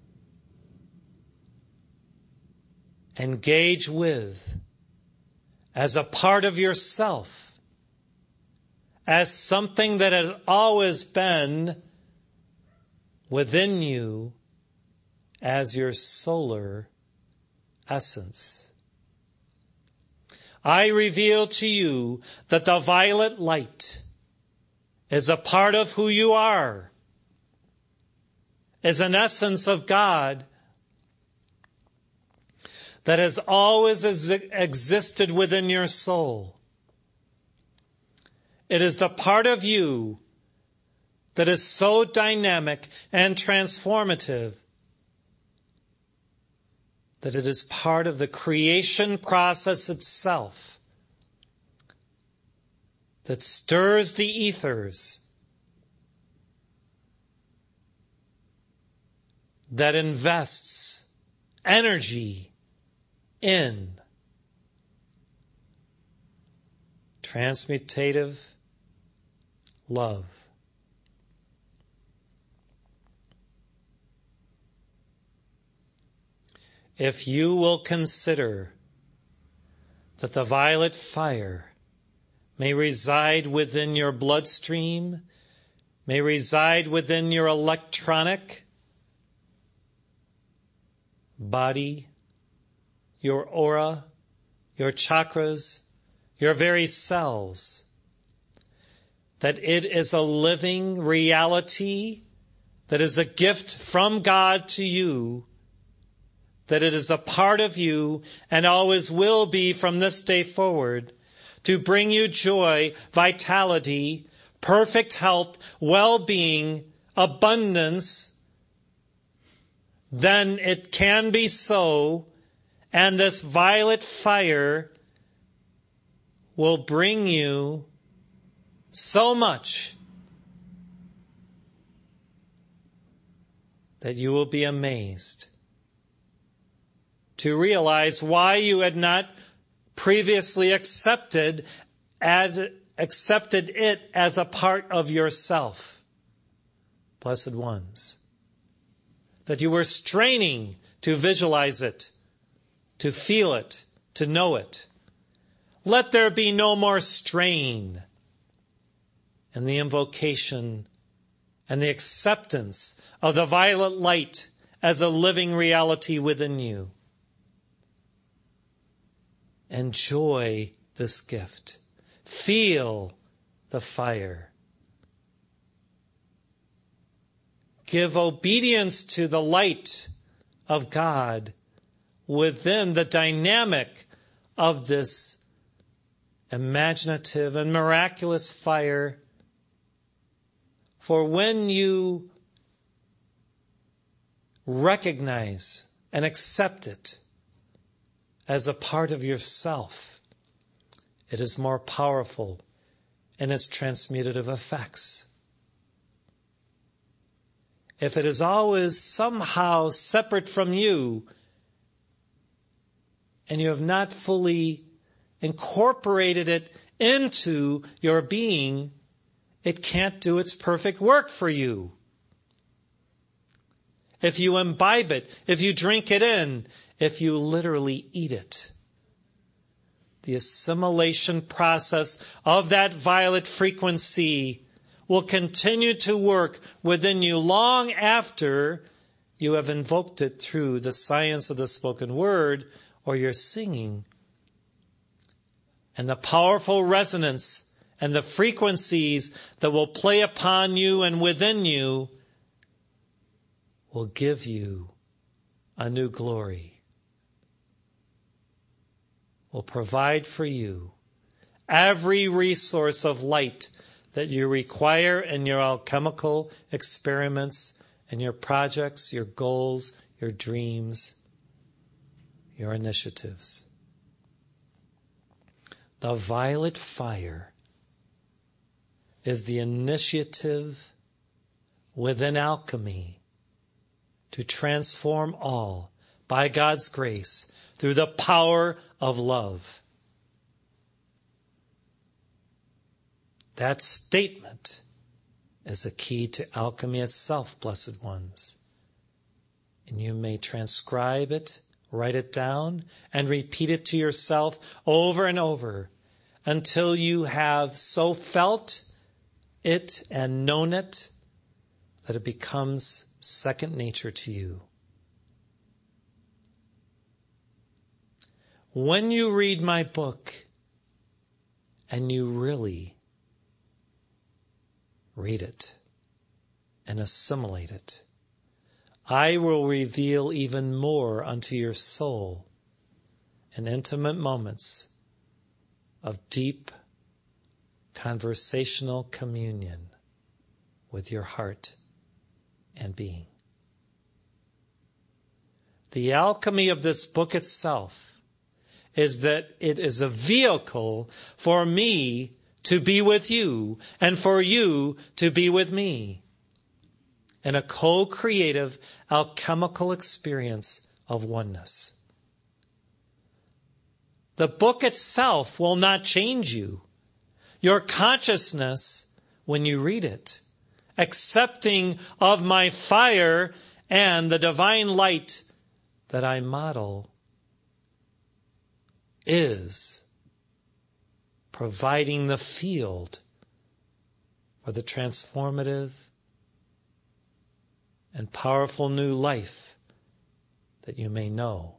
engage with as a part of yourself, as something that has always been within you as your solar essence. I reveal to you that the violet light is a part of who you are, is an essence of God that has always existed within your soul. It is the part of you that is so dynamic and transformative that it is part of the creation process itself that stirs the ethers, that invests energy in transmutative love. If you will consider that the violet fire may reside within your bloodstream, may reside within your electronic body, your aura, your chakras, your very cells, that it is a living reality, that is a gift from God to you, that it is a part of you and always will be from this day forward to bring you joy, vitality, perfect health, well-being, abundance, then it can be so, and this violet fire will bring you so much that you will be amazed to realize why you had not previously accepted it as a part of yourself, blessed ones. That you were straining to visualize it, to feel it, to know it. Let there be no more strain in the invocation and the acceptance of the violet light as a living reality within you. Enjoy this gift. Feel the fire. Give obedience to the light of God within the dynamic of this imaginative and miraculous fire. For when you recognize and accept it as a part of yourself, it is more powerful in its transmutative effects. If it is always somehow separate from you, and you have not fully incorporated it into your being, it can't do its perfect work for you. if you imbibe it, if you drink it in, if you literally eat it. The assimilation process of that violet frequency will continue to work within you long after you have invoked it through the science of the spoken word or your singing. And the powerful resonance and the frequencies that will play upon you and within you will give you a new glory, will provide for you every resource of light that you require in your alchemical experiments and your projects, your goals, your dreams, your initiatives. The violet fire is the initiative within alchemy to transform all by God's grace through the power of love. That statement is a key to alchemy itself, blessed ones. And you may transcribe it, write it down, and repeat it to yourself over and over until you have so felt it and known it that it becomes second nature to you. When you read my book and you really read it and assimilate it, I will reveal even more unto your soul in intimate moments of deep conversational communion with your heart and being. The alchemy of this book itself is that it is a vehicle for me to be with you and for you to be with me in a co-creative alchemical experience of oneness. The book itself will not change you. Your consciousness, when you read it, accepting of my fire and the divine light that I model, is providing the field for the transformative and powerful new life that you may know.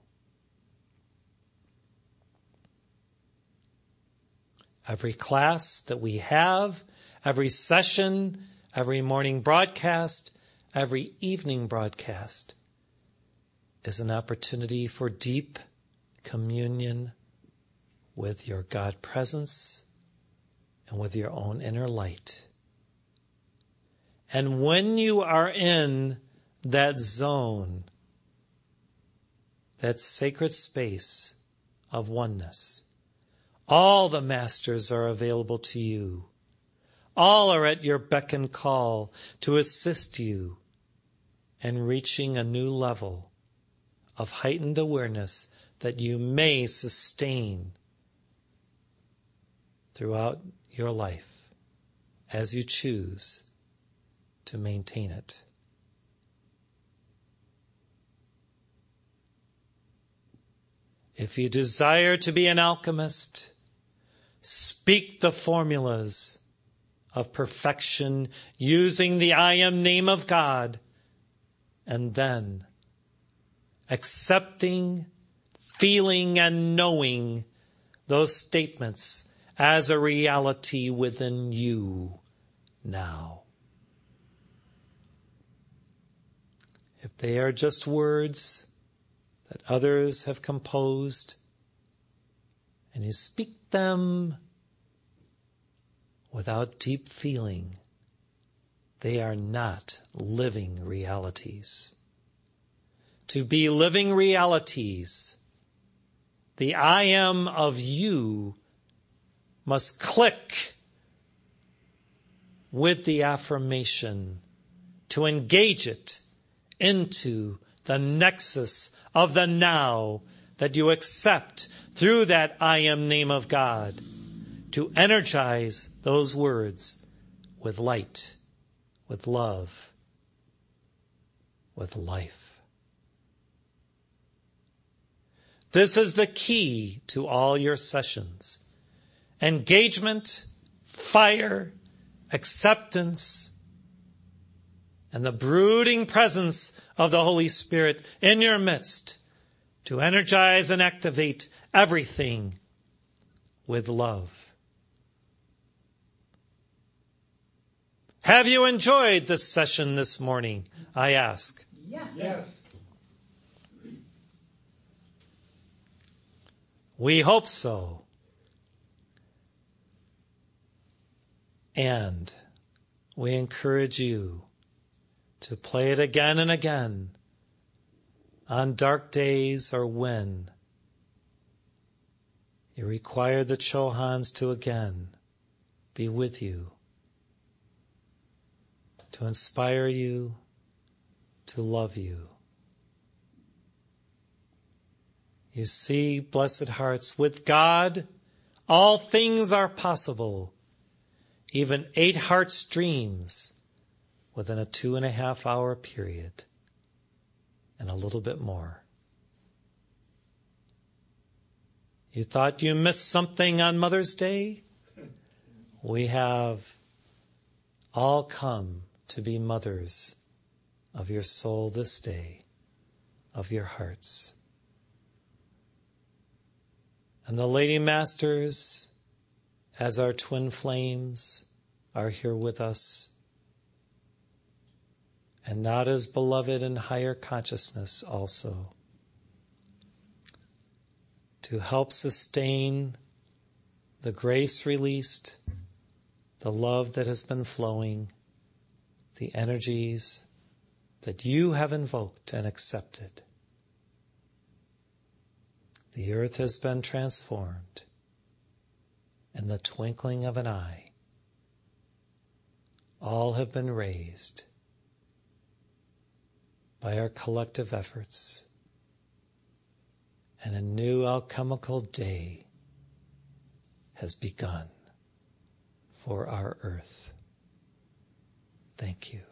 Every class that we have, every session, every morning broadcast, every evening broadcast is an opportunity for deep communion with your God presence and with your own inner light. And when you are in that zone, that sacred space of oneness, all the masters are available to you. All are at your beck and call to assist you in reaching a new level of heightened awareness that you may sustain throughout your life as you choose to maintain it. If you desire to be an alchemist, speak the formulas of perfection using the I Am name of God, and then accepting, feeling, and knowing those statements as a reality within you now. If they are just words that others have composed, and you speak them without deep feeling, they are not living realities. To be living realities, the I Am of you must click with the affirmation to engage it into the nexus of the now that you accept through that I Am name of God, to energize those words with light, with love, with life. This is the key to all your sessions. Engagement, fire, acceptance, and the brooding presence of the Holy Spirit in your midst to energize and activate everything with love. Have you enjoyed this session this morning? I ask. Yes. We hope so. And we encourage you to play it again and again on dark days or when you require the Chohans to again be with you, to inspire you, to love you. You see, blessed hearts, with God, all things are possible. Even 8 heart streams within a 2.5 hour period and a little bit more. You thought you missed something on Mother's Day? We have all come to be mothers of your soul this day, of your hearts. And the Lady Masters, as our twin flames, are here with us, and not as beloved in higher consciousness also, to help sustain the grace released, the love that has been flowing, the energies that you have invoked and accepted. The earth has been transformed in the twinkling of an eye. All have been raised by our collective efforts, and a new alchemical day has begun for our earth. Thank you.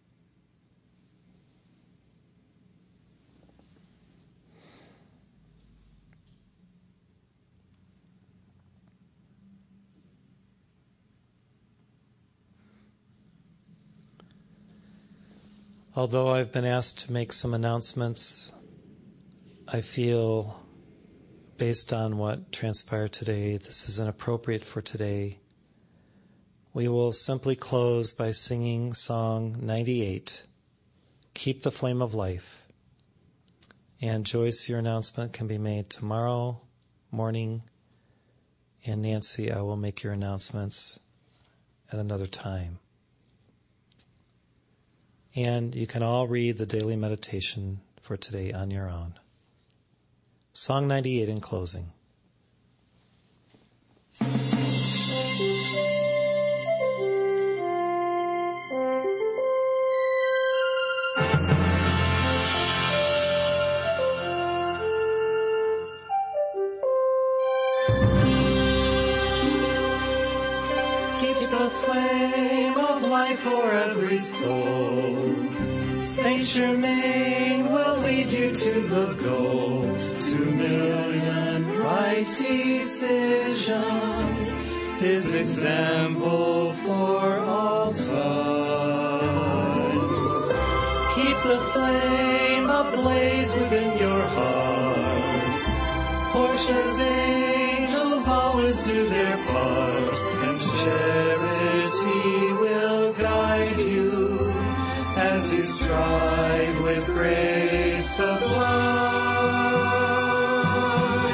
Although I've been asked to make some announcements, I feel, based on what transpired today, this is inappropriate for today. We will simply close by singing Song 98, Keep the Flame of Life. And Joyce, your announcement can be made tomorrow morning. And Nancy, I will make your announcements at another time. And you can all read the daily meditation for today on your own. Song 98 in closing. Keep the flame of life for every soul. Saint Germain will lead you to the goal. 2,000,000 right decisions, his example for all time. Keep the flame ablaze within your heart. Portia's angels always do their part, and charity will guide you as you strive with grace sublime.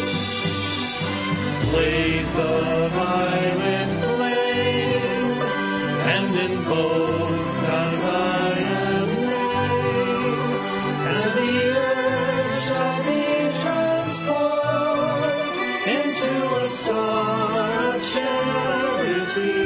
Blaze the violet flame and invoke God's iron name, and the earth shall be transformed into a star of charity.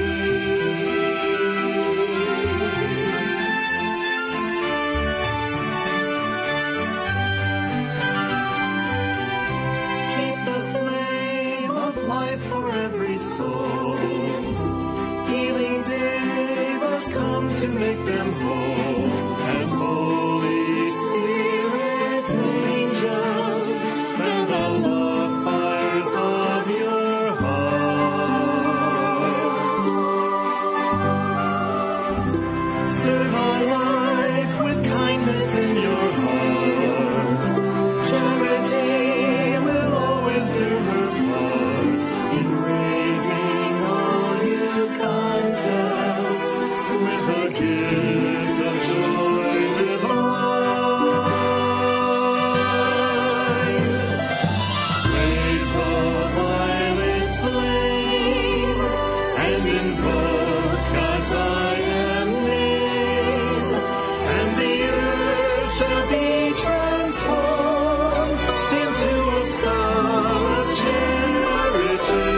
For every soul, healing day must come to make them whole. As as Holy Spirit's angels, fan the love fires of your heart. Serve on life with kindness in your heart. Charity will always do her part in raising all you contact with a gift of joy divine. Wave the violet flame and invoke God's I am name, and the earth shall be transformed into a star of charity.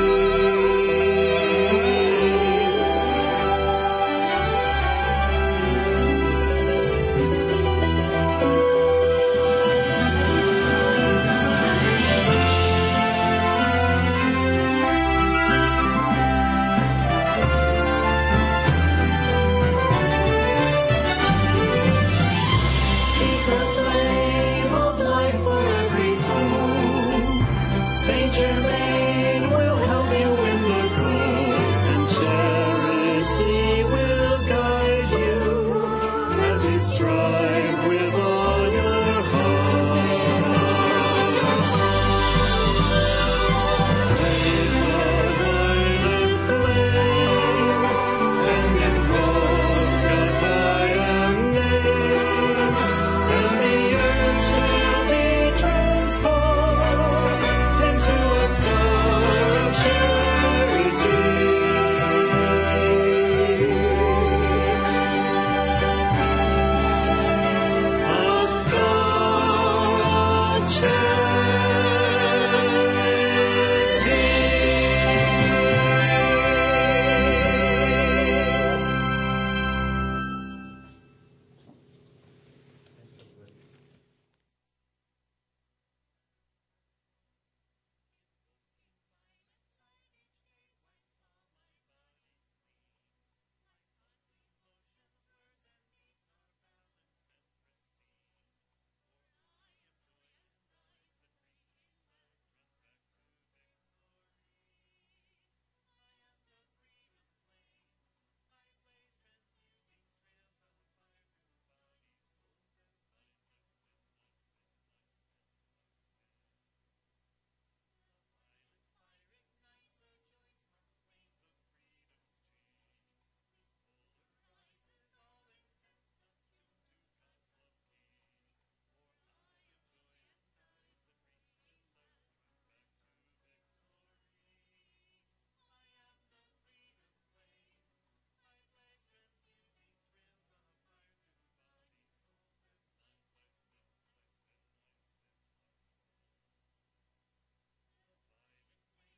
Keep the flame of life for every soul. Saint Germain will help you win the goal, and charity will guide you as you strive with